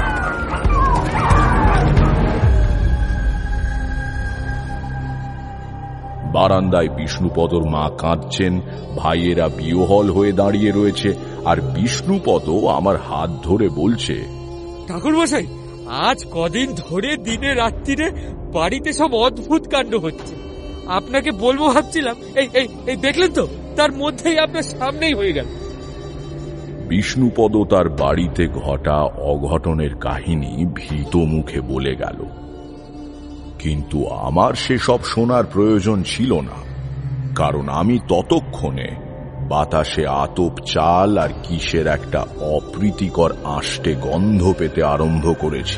বারান্দায় বিষ্ণুপদর মা কাঁদছেন, ভাইয়েরা বিহ্বল হয়ে দাঁড়িয়ে রয়েছে, আর বিষ্ণুপদ আমার হাত ধরে বলছে, ঠাকুরমশাই, আজ কদিন ধরে দিনে রাত্রিরে বাড়িতে সব অদ্ভুত কাণ্ড হচ্ছে। আপনাকে বলবো ভাবছিলাম, এই দেখলেন তো, তার মধ্যেই আপনার সামনেই হয়ে গেল। বিষ্ণুপদ তার বাড়িতে ঘটা অঘটনের কাহিনী ভীত মুখে বলে গেল। কিন্তু আমার সেসব শোনার প্রয়োজন ছিল না, কারণ আমি ততক্ষণে বাতাসে আতপ চাল আর কিসের একটা অপ্রীতিকর আষ্টে গন্ধ পেতে আরম্ভ করেছি।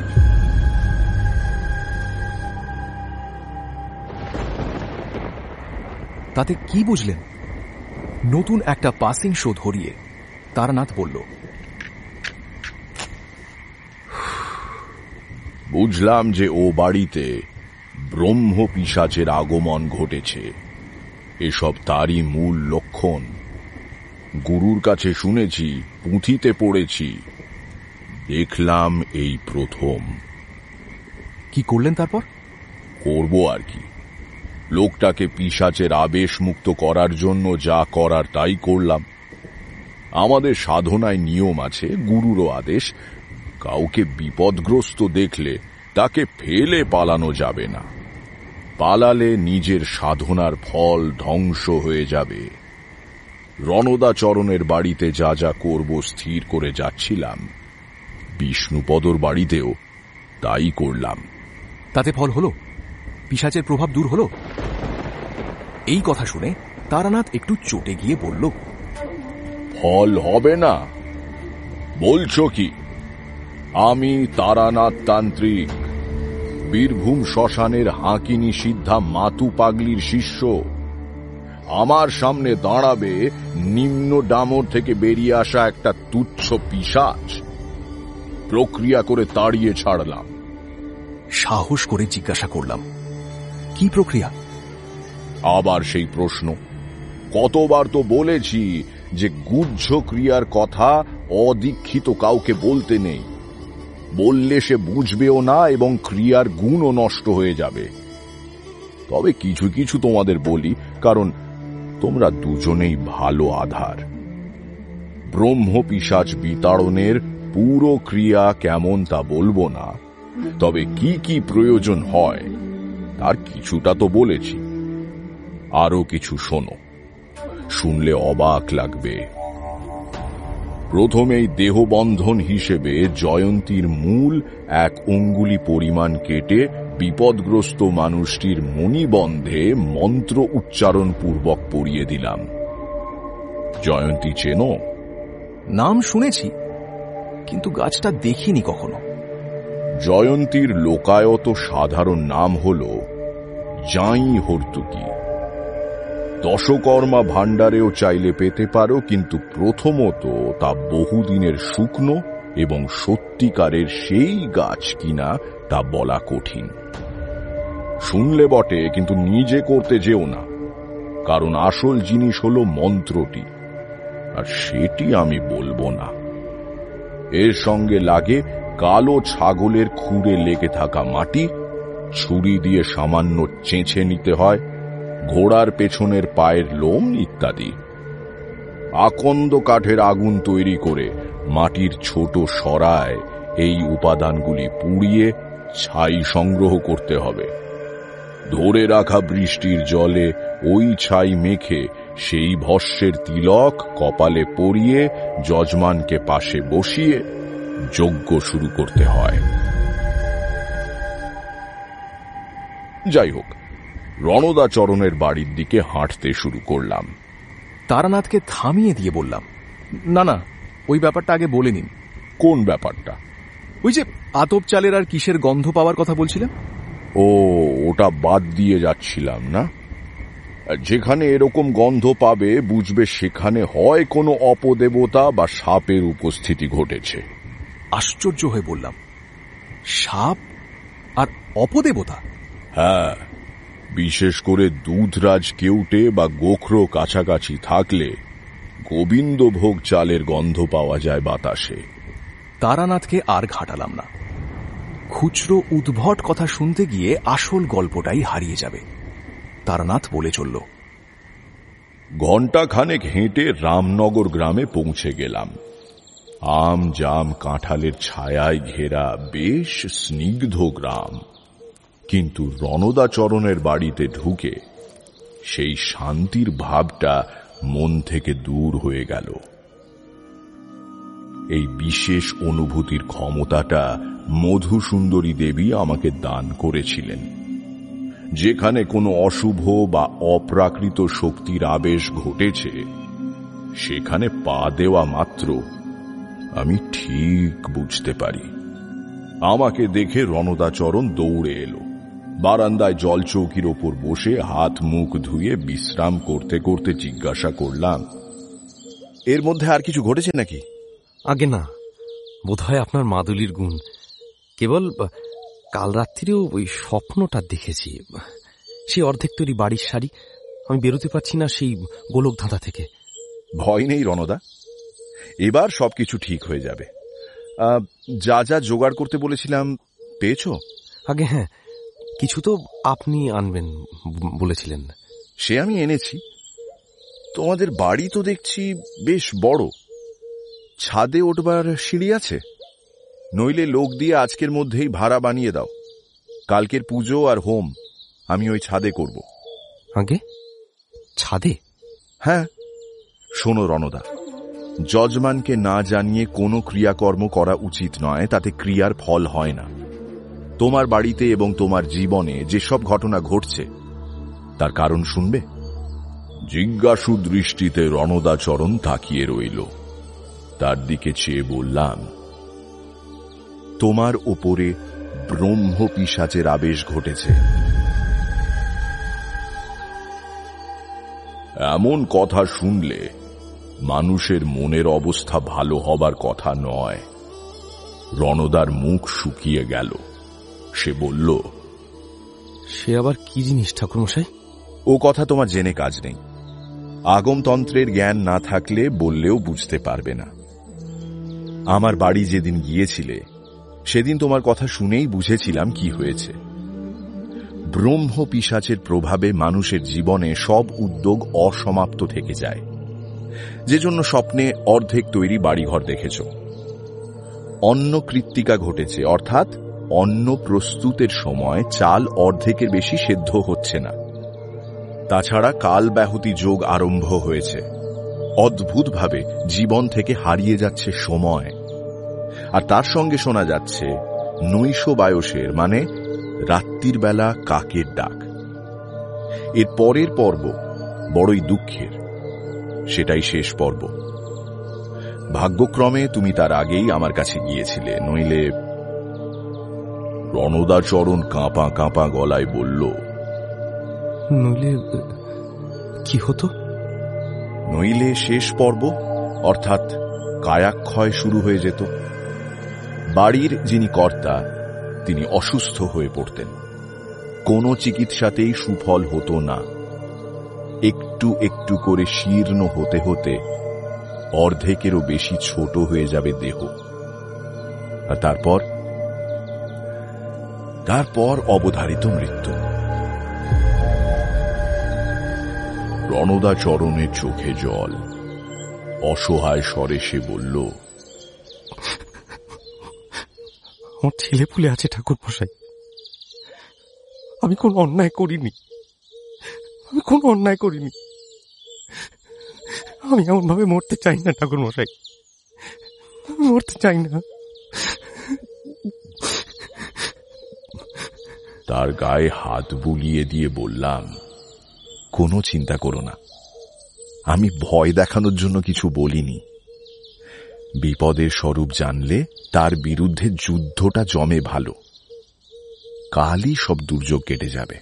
তাতে কি বুঝলেন? নতুন একটা পাসিং শো ধরিয়ে তারানাথ বলল, বুঝলাম যে ও বাড়িতে ব্রহ্ম পিশাচের আগমন ঘটেছে। এসব তারই মূল লক্ষণ। গুরুর কাছে শুনেছি, পুঁথিতে পড়েছি, দেখলাম এই প্রথম। কি করলেন তারপর? করব আর কি, লোকটাকে পিশাচের আবেশ মুক্ত করার জন্য যা করার তাই করলাম। আমাদের সাধনায় নিয়ম আছে, গুরুরও আদেশ, কাউকে বিপদগ্রস্ত দেখলে তাকে ফেলে পালানো যাবে না। পালালে নিজের সাধনার ফল ধ্বংস হয়ে যাবে। রণদাচরণের বাড়িতে যা যা করব স্থির করে যাচ্ছিলাম, বিষ্ণুপদর বাড়িতেও তাই করলাম। তাতে ফল হলো? পিশাচের প্রভাব দূর হলো? এই কথা শুনে তারানাথ একটু চটে গিয়ে বলল, ফল হবে না বলছো কি? আমি তারানাথ তান্ত্রিক, বীরভূম শ্মশানের হাঁকিনি সিদ্ধা মাতু পাগলির শিষ্য। আমার সামনে দাঁড়াবে নিম্ন ডামর থেকে বেরিয়ে আসা একটা তুচ্ছ পিশাচ? প্রক্রিয়া করে তাড়িয়ে ছাড়লাম। সাহস করে জিজ্ঞাসা করলাম, কি প্রক্রিয়া? আবার সেই প্রশ্ন। কতবার তো বলেছি যে গুহ্য ক্রিয়ার কথা অদীক্ষিত কাউকে বলতে নেই, বললে সে বুঝবেও না এবং ক্রিয়ার গুণও নষ্ট হয়ে যাবে। তবে কিছু কিছু তোমাদের বলি, কারণ তোমরা দুজনেই ভালো আধার। ব্রহ্ম পিশাচ বিতাড়নের পুরো ক্রিয়া কেমন তা বলবো না, তবে কি কি প্রয়োজন হয় তার কিছুটা তো বলেছি। আরো কিছু শোনো, শুনলে অবাক লাগবে। প্রথমেই দেহবন্ধন হিসেবে জয়ন্তীর মূল 1 অঙ্গুলি পরিমাণ কেটে বিপদগ্রস্ত মানুষটির মণিবন্ধে মন্ত্র উচ্চারণ পূর্বক পরিয়ে দিলাম। জয়ন্তী চেনো? নাম শুনেছি, কিন্তু গাছটা দেখিনি কখনো। জয়ন্তীর লোকায়ত সাধারণ নাম হল জাঁই হর্তুকি। দশকর্মা ভাণ্ডারেও চাইলে পেতে পারো, কিন্তু প্রথমত তা বহুদিনের শুকনো এবং সত্যিকারের সেই গাছ কিনা তা বলা কঠিন। শুনলে বটে, কিন্তু নিজে করতে যেও না, কারণ আসল জিনিস হল মন্ত্রটি, আর সেটি আমি বলবো না। এর সঙ্গে লাগে কালো ছাগলের খুঁড়ে লেগে থাকা মাটি, ছুরি দিয়ে সামান্য চেঁচে নিতে হয়, ঘোড়ার পেছনের পায়ের লোম ইত্যাদি। আকন্দ কাঠের আগুন তৈরি করে মাটির ছোট সরায় এই উপাদানগুলি পুড়িয়ে ছাই সংগ্রহ করতে হবে। ধরে রাখা বৃষ্টির জলে ওই ছাই মেখে সেই ভস্যের তিলক কপালে পরিয়ে যজমানকে পাশে বসিয়ে যজ্ঞ শুরু করতে হয়। যাই হোক, রণদাচরণের বাড়ির দিকে হাঁটতে শুরু করলাম। তারানাথকে থামিয়ে দিয়ে বললাম, না না, ওই ব্যাপারটা আগে বলে নিন। কোন ব্যাপারটা? ওই যে আতপ চালের আর কিসের গন্ধ পাওয়ার কথা বলছিলেন। ও, ওটা বাদ দিয়ে যাচ্ছিলাম না। যেখানে এরকম গন্ধ পাবে বুঝবে সেখানে হয় কোনো অপদেবতা বা সাপের উপস্থিতি ঘটেছে। আশ্চর্য হয়ে বললাম, সাপ আর অপদেবতা? হ্যাঁ, বিশেষ করে দুধরাজ কেউটে বা গোখরো কাছাকাছি থাকলে গোবিন্দভোগ চালের গন্ধ পাওয়া যায় বাতাসে। তারানাথকে আর ঘাটালাম না। খুচরো উদ্ভট কথা শুনতে গিয়ে আসল গল্পটাই হারিয়ে যাবে। তারানাথ বলে চলল, ঘণ্টাখানেক হেঁটে রামনগর গ্রামে পৌঁছে গেলাম। আম জাম কাঁঠালের ছায়ায় ঘেরা বেশ স্নিগ্ধ গ্রাম, কিন্তু রণদাচরণের বাড়িতে ঢুকে সেই শান্তির ভাবটা মন থেকে দূর হয়ে গেল। এই বিশেষ অনুভূতির ক্ষমতাটা মধুসুন্দরী দেবী আমাকে দান করেছিলেন। যেখানে কোনো অশুভ বা অপ্রাকৃত শক্তির আবেশ ঘটেছে, সেখানে পা দেওয়া মাত্র আমি ঠিক বুঝতে পারি। আমাকে দেখে রণদাচরণ দৌড়ে এলো। বারান্দায় জলচৌকির ওপর বসে হাত মুখ ধুয়ে বিশ্রাম করতে করতে জিজ্ঞাসা করলাম, এর মধ্যে আর কিছু ঘটেছে নাকি? আগে না, বোধহয় আপনার মাদুলির গুণ। কেবল কাল রাত্রিরেও ওই স্বপ্নটা দেখেছি। সেই অর্ধেক তৈরি বাড়ির শাড়ি, আমি বেরোতে পারছি না সেই গোলক ধাঁধা থেকে। ভয় নেই রণদা, এবার সবকিছু ঠিক হয়ে যাবে। যা যা জোগাড় করতে বলেছিলাম পেয়েছো? আগে হ্যাঁ, কিছু তো আপনি আনবেন বলেছিলেন। সে আমি এনেছি। তোমাদের বাড়ি তো দেখছি বেশ বড়। ছাদে ওঠবার সিঁড়ি আছে? নইলে লোক দিয়ে আজকের মধ্যেই ভাড়া বানিয়ে দাও। কালকের পুজো আর হোম আমি ওই ছাদে করব। আগে ছাদে? হ্যাঁ। শোনো রণদা, যজমানকে না জানিয়ে কোনো ক্রিয়াকর্ম করা উচিত নয়, তাতে ক্রিয়ার ফল হয় না। তোমার বাড়িতে এবং তোমার জীবনে যেসব ঘটনা ঘটছে তার কারণ শুনবে? জিজ্ঞাসু দৃষ্টিতে রণদাচরণ তাকিয়ে রইল। তার দিকে চেয়ে বললাম, তোমার ওপরে ব্রহ্ম পিশাচের আবেশ ঘটেছে। এমন কথা শুনলে মানুষের মনের অবস্থা ভালো হবার কথা নয়। রণদার মুখ শুকিয়ে গেল। সে বলল, সে আবার কি জিনিস ঠাকুরমশাই? ও কথা তোমার জেনে কাজ নেই। আগমতন্ত্রের জ্ঞান না থাকলে বললেও বুঝতে পারবে না। আমার বাড়ি যেদিন গিয়েছিলে সেদিন তোমার কথা শুনেই বুঝেছিলাম কি হয়েছে। ব্রহ্ম পিশাচের প্রভাবে মানুষের জীবনে সব উদ্যোগ অসমাপ্ত থেকে যায়, যে জন্য স্বপ্নে অর্ধেক তৈরি বাড়িঘর দেখেছ। অন্ন কৃত্তিকা ঘটেছে, অর্থাৎ অন্ন প্রস্তুতের সময় চাল অর্ধেকের বেশি সেদ্ধ হচ্ছে না। তাছাড়া কাল ব্যাহতি যোগ আরম্ভ হয়েছে। অদ্ভুতভাবে জীবন থেকে হারিয়ে যাচ্ছে সময়। আর তার সঙ্গে শোনা যাচ্ছে নৈশ বায়সের, মানে রাত্রির বেলা কাকের ডাক। এর পরের পর্ব বড়ই দুঃখের। সেটাই শেষ পর্ব। ভাগ্যক্রমে তুমি তার আগেই আমার কাছে গিয়েছিলে, নইলে। রণদাচরণ কাঁপা কাঁপা গলায় বলল, নইলে কি হতো? নইলে শেষ পর্ব, অর্থাৎ কায়াক্ষয় শুরু হয়ে যেত। বাড়ির যিনি কর্তা তিনি অসুস্থ হয়ে পড়তেন। কোনো চিকিৎসাতেই সুফল হতো না। একটু একটু করে শীর্ণ হতে হতে অর্ধেকেরও বেশি ছোট হয়ে যাবে দেহ। আর তারপর অবধারিত মৃত্যু। রণদাচরণের চোখে জল। অসহায় স্বরে সে বলল, আমার ছেলে পুলে আছে ঠাকুরমশাই। আমি কোনো অন্যায় করিনি। আমি এমন ভাবে মরতে চাই না ঠাকুরমশাই, মরতে চাই না। তার গায়ে হাত বুলিয়ে দিয়ে বললাম, কোনো চিন্তা করো না। আমি ভয় দেখানোর জন্য কিছু বলিনি। বিপদের স্বরূপ জানলে তার বিরুদ্ধে যুদ্ধটা জমে ভালো। কালই সব দুর্যোগ কেটে যাবে।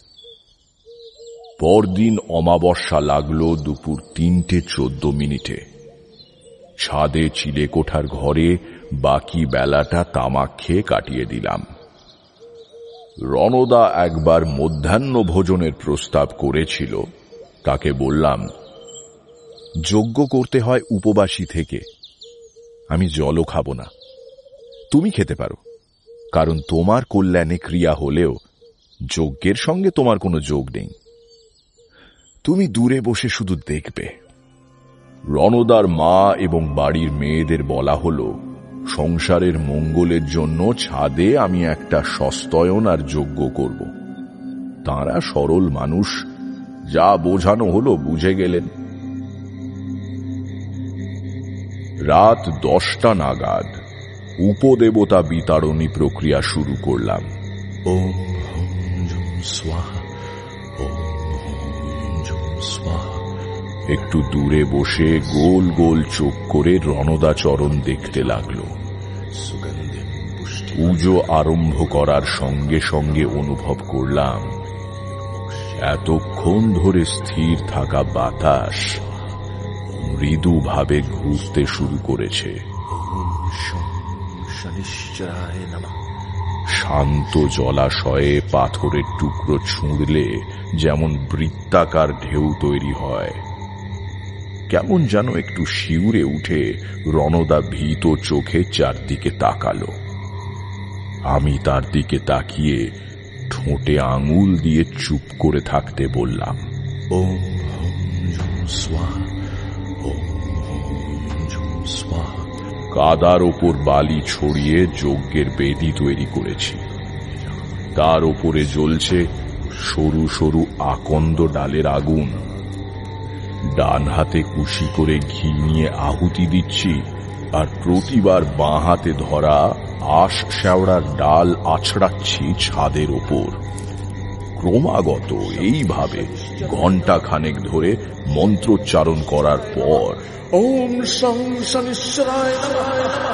পরদিন অমাবস্যা লাগলো দুপুর ৩:14। ছাদে চিলেকোঠার ঘরে বাকি বেলাটা তামাক খেয়ে কাটিয়ে দিলাম। রণদা একবার মধ্যাহ্ন ভোজনের প্রস্তাব করেছিল। তাকে বললাম, যজ্ঞ করতে হয় উপবাসী থেকে। আমি জলও খাব না। তুমি খেতে পারো, কারণ তোমার কল্যাণে ক্রিয়া হলেও যজ্ঞের সঙ্গে তোমার কোনো যোগ নেই। তুমি দূরে বসে শুধু দেখবে। রণদার মা এবং বাড়ির মেয়েদের বলা হলো, সংসারের মঙ্গলের জন্য ছাদে আমি একটা সস্তয়ন আর যজ্ঞ করব। তাঁরা সরল মানুষ, যা বোঝানো হলো বুঝে গেলেন। রাত 10টা নাগাদ উপদেবতা বিতাড়নী প্রক্রিয়া শুরু করলাম। ওম হং জুম স্বাহা, ওম হং জুম স্বাহা। একটু দূরে বসে গোল গোল চোখ করে রণদাচরণ দেখতে লাগলো। পুজো আরম্ভ করার সঙ্গে সঙ্গে অনুভব করলাম এতক্ষণ ধরে স্থির থাকা বাতাস মৃদুভাবে ঘুরতে শুরু করেছে। শান্ত জলাশয়ে পাথরের টুকরো ছুঁড়লে যেমন বৃত্তাকার ঢেউ তৈরি হয়, কেমন যেন একটু শিউরে উঠে রণদা ভীত চোখে চারদিকে তাকালো। আমি তার দিকে তাকিয়ে ঠোঁটে আঙুল দিয়ে চুপ করে থাকতে বললাম, ওম হম ঝুম স্বাহা, ওম হম ঝুম স্বাহা। কাদার ওপর বালি ছড়িয়ে যজ্ঞের বেদি তৈরি করেছি। তার ওপরে জ্বলছে সরু সরু আকন্দ ডালের আগুন। ডান হাতে কুশি করে ঘি নিয়ে আহুতি দিচ্ছি, আর প্রতিবার বাঁ হাতে ধরা আশ শেওড়ার ডাল আছড়াচ্ছি ছাদের ওপর। ক্রমাগত এইভাবে ঘণ্টা খানেক ধরে মন্ত্রোচ্চারণ করার পর ওম শং শনিশ্চরায় নমঃ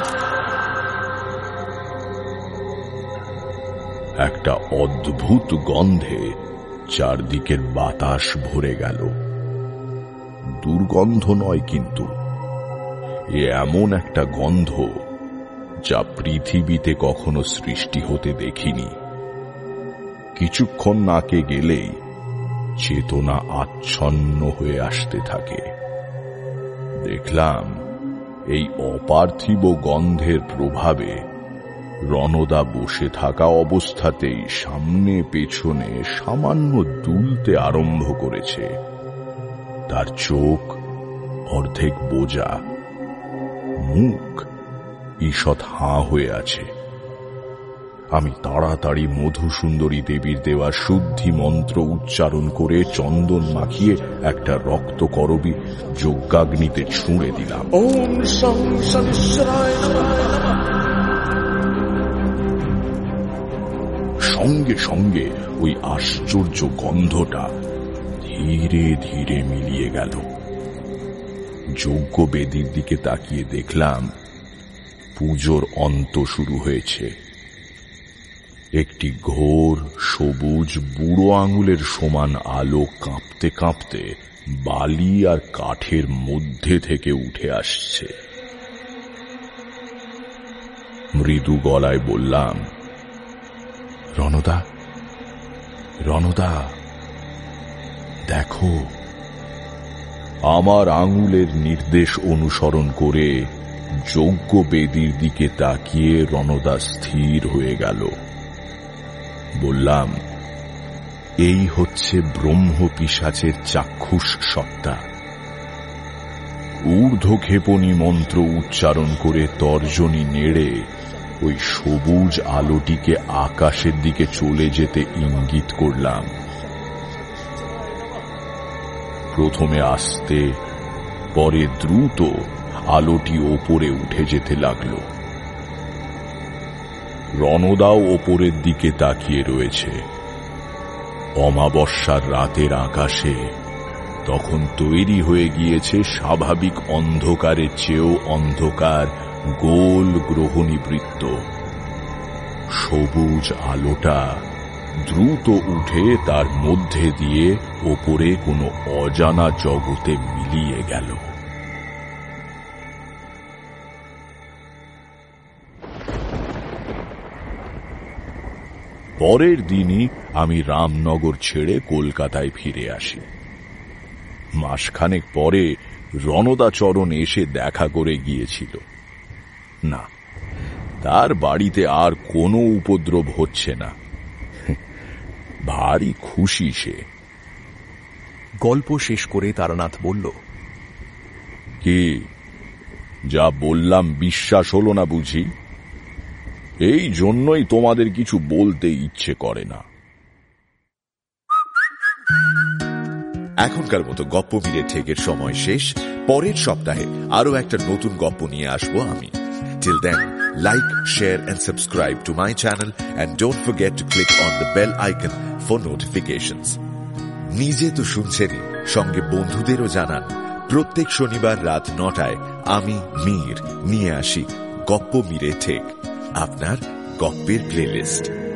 একটা অদ্ভুত গন্ধে চারদিকের বাতাস ভরে গেল। দুর্গন্ধ নয়, কিন্তু এমন একটা গন্ধ যা পৃথিবীতে কখনো সৃষ্টি হতে দেখিনি। কিছুক্ষণ নাকে গেলেই চেতনা আচ্ছন্ন হয়ে আসতে থাকে। দেখলাম এই অপার্থিব গন্ধের প্রভাবে রণদা বসে থাকা অবস্থাতেই সামনে পেছনে সামান্য দুলতে আরম্ভ করেছে। তার চোখ অর্ধেক বোজা, মুখ ঈষৎ হাঁ হয়ে আছে। আমি তাড়াতাড়ি মধুসুন্দরী দেবীর দেওয়া শুদ্ধি মন্ত্র উচ্চারণ করে চন্দন মাখিয়ে একটা রক্তকরবী যজ্ঞাগ্নিতে ছুঁড়ে দিলাম। ওম শং শনিশ্চরায় নমঃ। সঙ্গে সঙ্গে ওই আশ্চর্য গন্ধটা ধীরে ধীরে মিলিয়ে গেল। যজ্ঞ বেদির দিকে তাকিয়ে দেখলাম পুজোর অন্ত শুরু হয়েছে। একটি ঘোর সবুজ বুড়ো আঙুলের সমান আলো কাঁপতে কাঁপতে বালি আর কাঠের মধ্যে থেকে উঠে আসছে। মৃদু গলায় বললাম, রণদা, রণদা, দেখো। আমার আঙুলের নির্দেশ অনুসরণ করে যজ্ঞ বেদির দিকে তাকিয়ে রণদা স্থির হয়ে গেল। বললাম, এই হচ্ছে ব্রহ্ম পিশাচের চাক্ষুষ সত্তা। ঊর্ধ্বক্ষেপণী মন্ত্র উচ্চারণ করে তর্জনী নেড়ে ওই সবুজ আলোটিকে আকাশের দিকে চলে যেতে ইঙ্গিত করলাম। প্রথমে আস্তে, পরে দ্রুত আলোটি ওপরে উঠে যেতে লাগল। রণদাও ওপরের দিকে তাকিয়ে রয়েছে। অমাবস্যার রাতের আকাশে তখন তৈরি হয়ে গিয়েছে স্বাভাবিক অন্ধকারের চেয়েও অন্ধকার গোল গ্রহণী বৃত্ত। সবুজ আলোটা দ্রুত উঠে তার মধ্যে দিয়ে ওপরে কোনো অজানা জগতে মিলিয়ে গেল। পরের দিনই আমি রামনগর ছেড়ে কলকাতায় ফিরে আসি। মাসখানেক পরে রণদাচরণ এসে দেখা করে গিয়েছিল। না, তার বাড়িতে আর কোনো উপদ্রব হচ্ছে না। ভারী খুশি সে। গল্প শেষ করে তারানাথ বলল, কি, যা বললাম বিশ্বাস হলো না বুঝি? এই জন্যই তোমাদের কিছু বলতে ইচ্ছে করে না। এখনকার মতো গপ্প মিলে ঠেকের সময় শেষ। পরের সপ্তাহে আরো একটা নতুন গপ্প নিয়ে আসবো আমি। Till then, like, share and subscribe to my channel and don't forget to click on the bell icon for notifications. নিজে তো শুনছেনই, সঙ্গে বন্ধুদেরও জানান। প্রত্যেক শনিবার রাত 9টায় আমি মীর নিয়ে আসি গপ্প মিলে ঠেক, আপনার গপ্পের প্লেলিস্ট।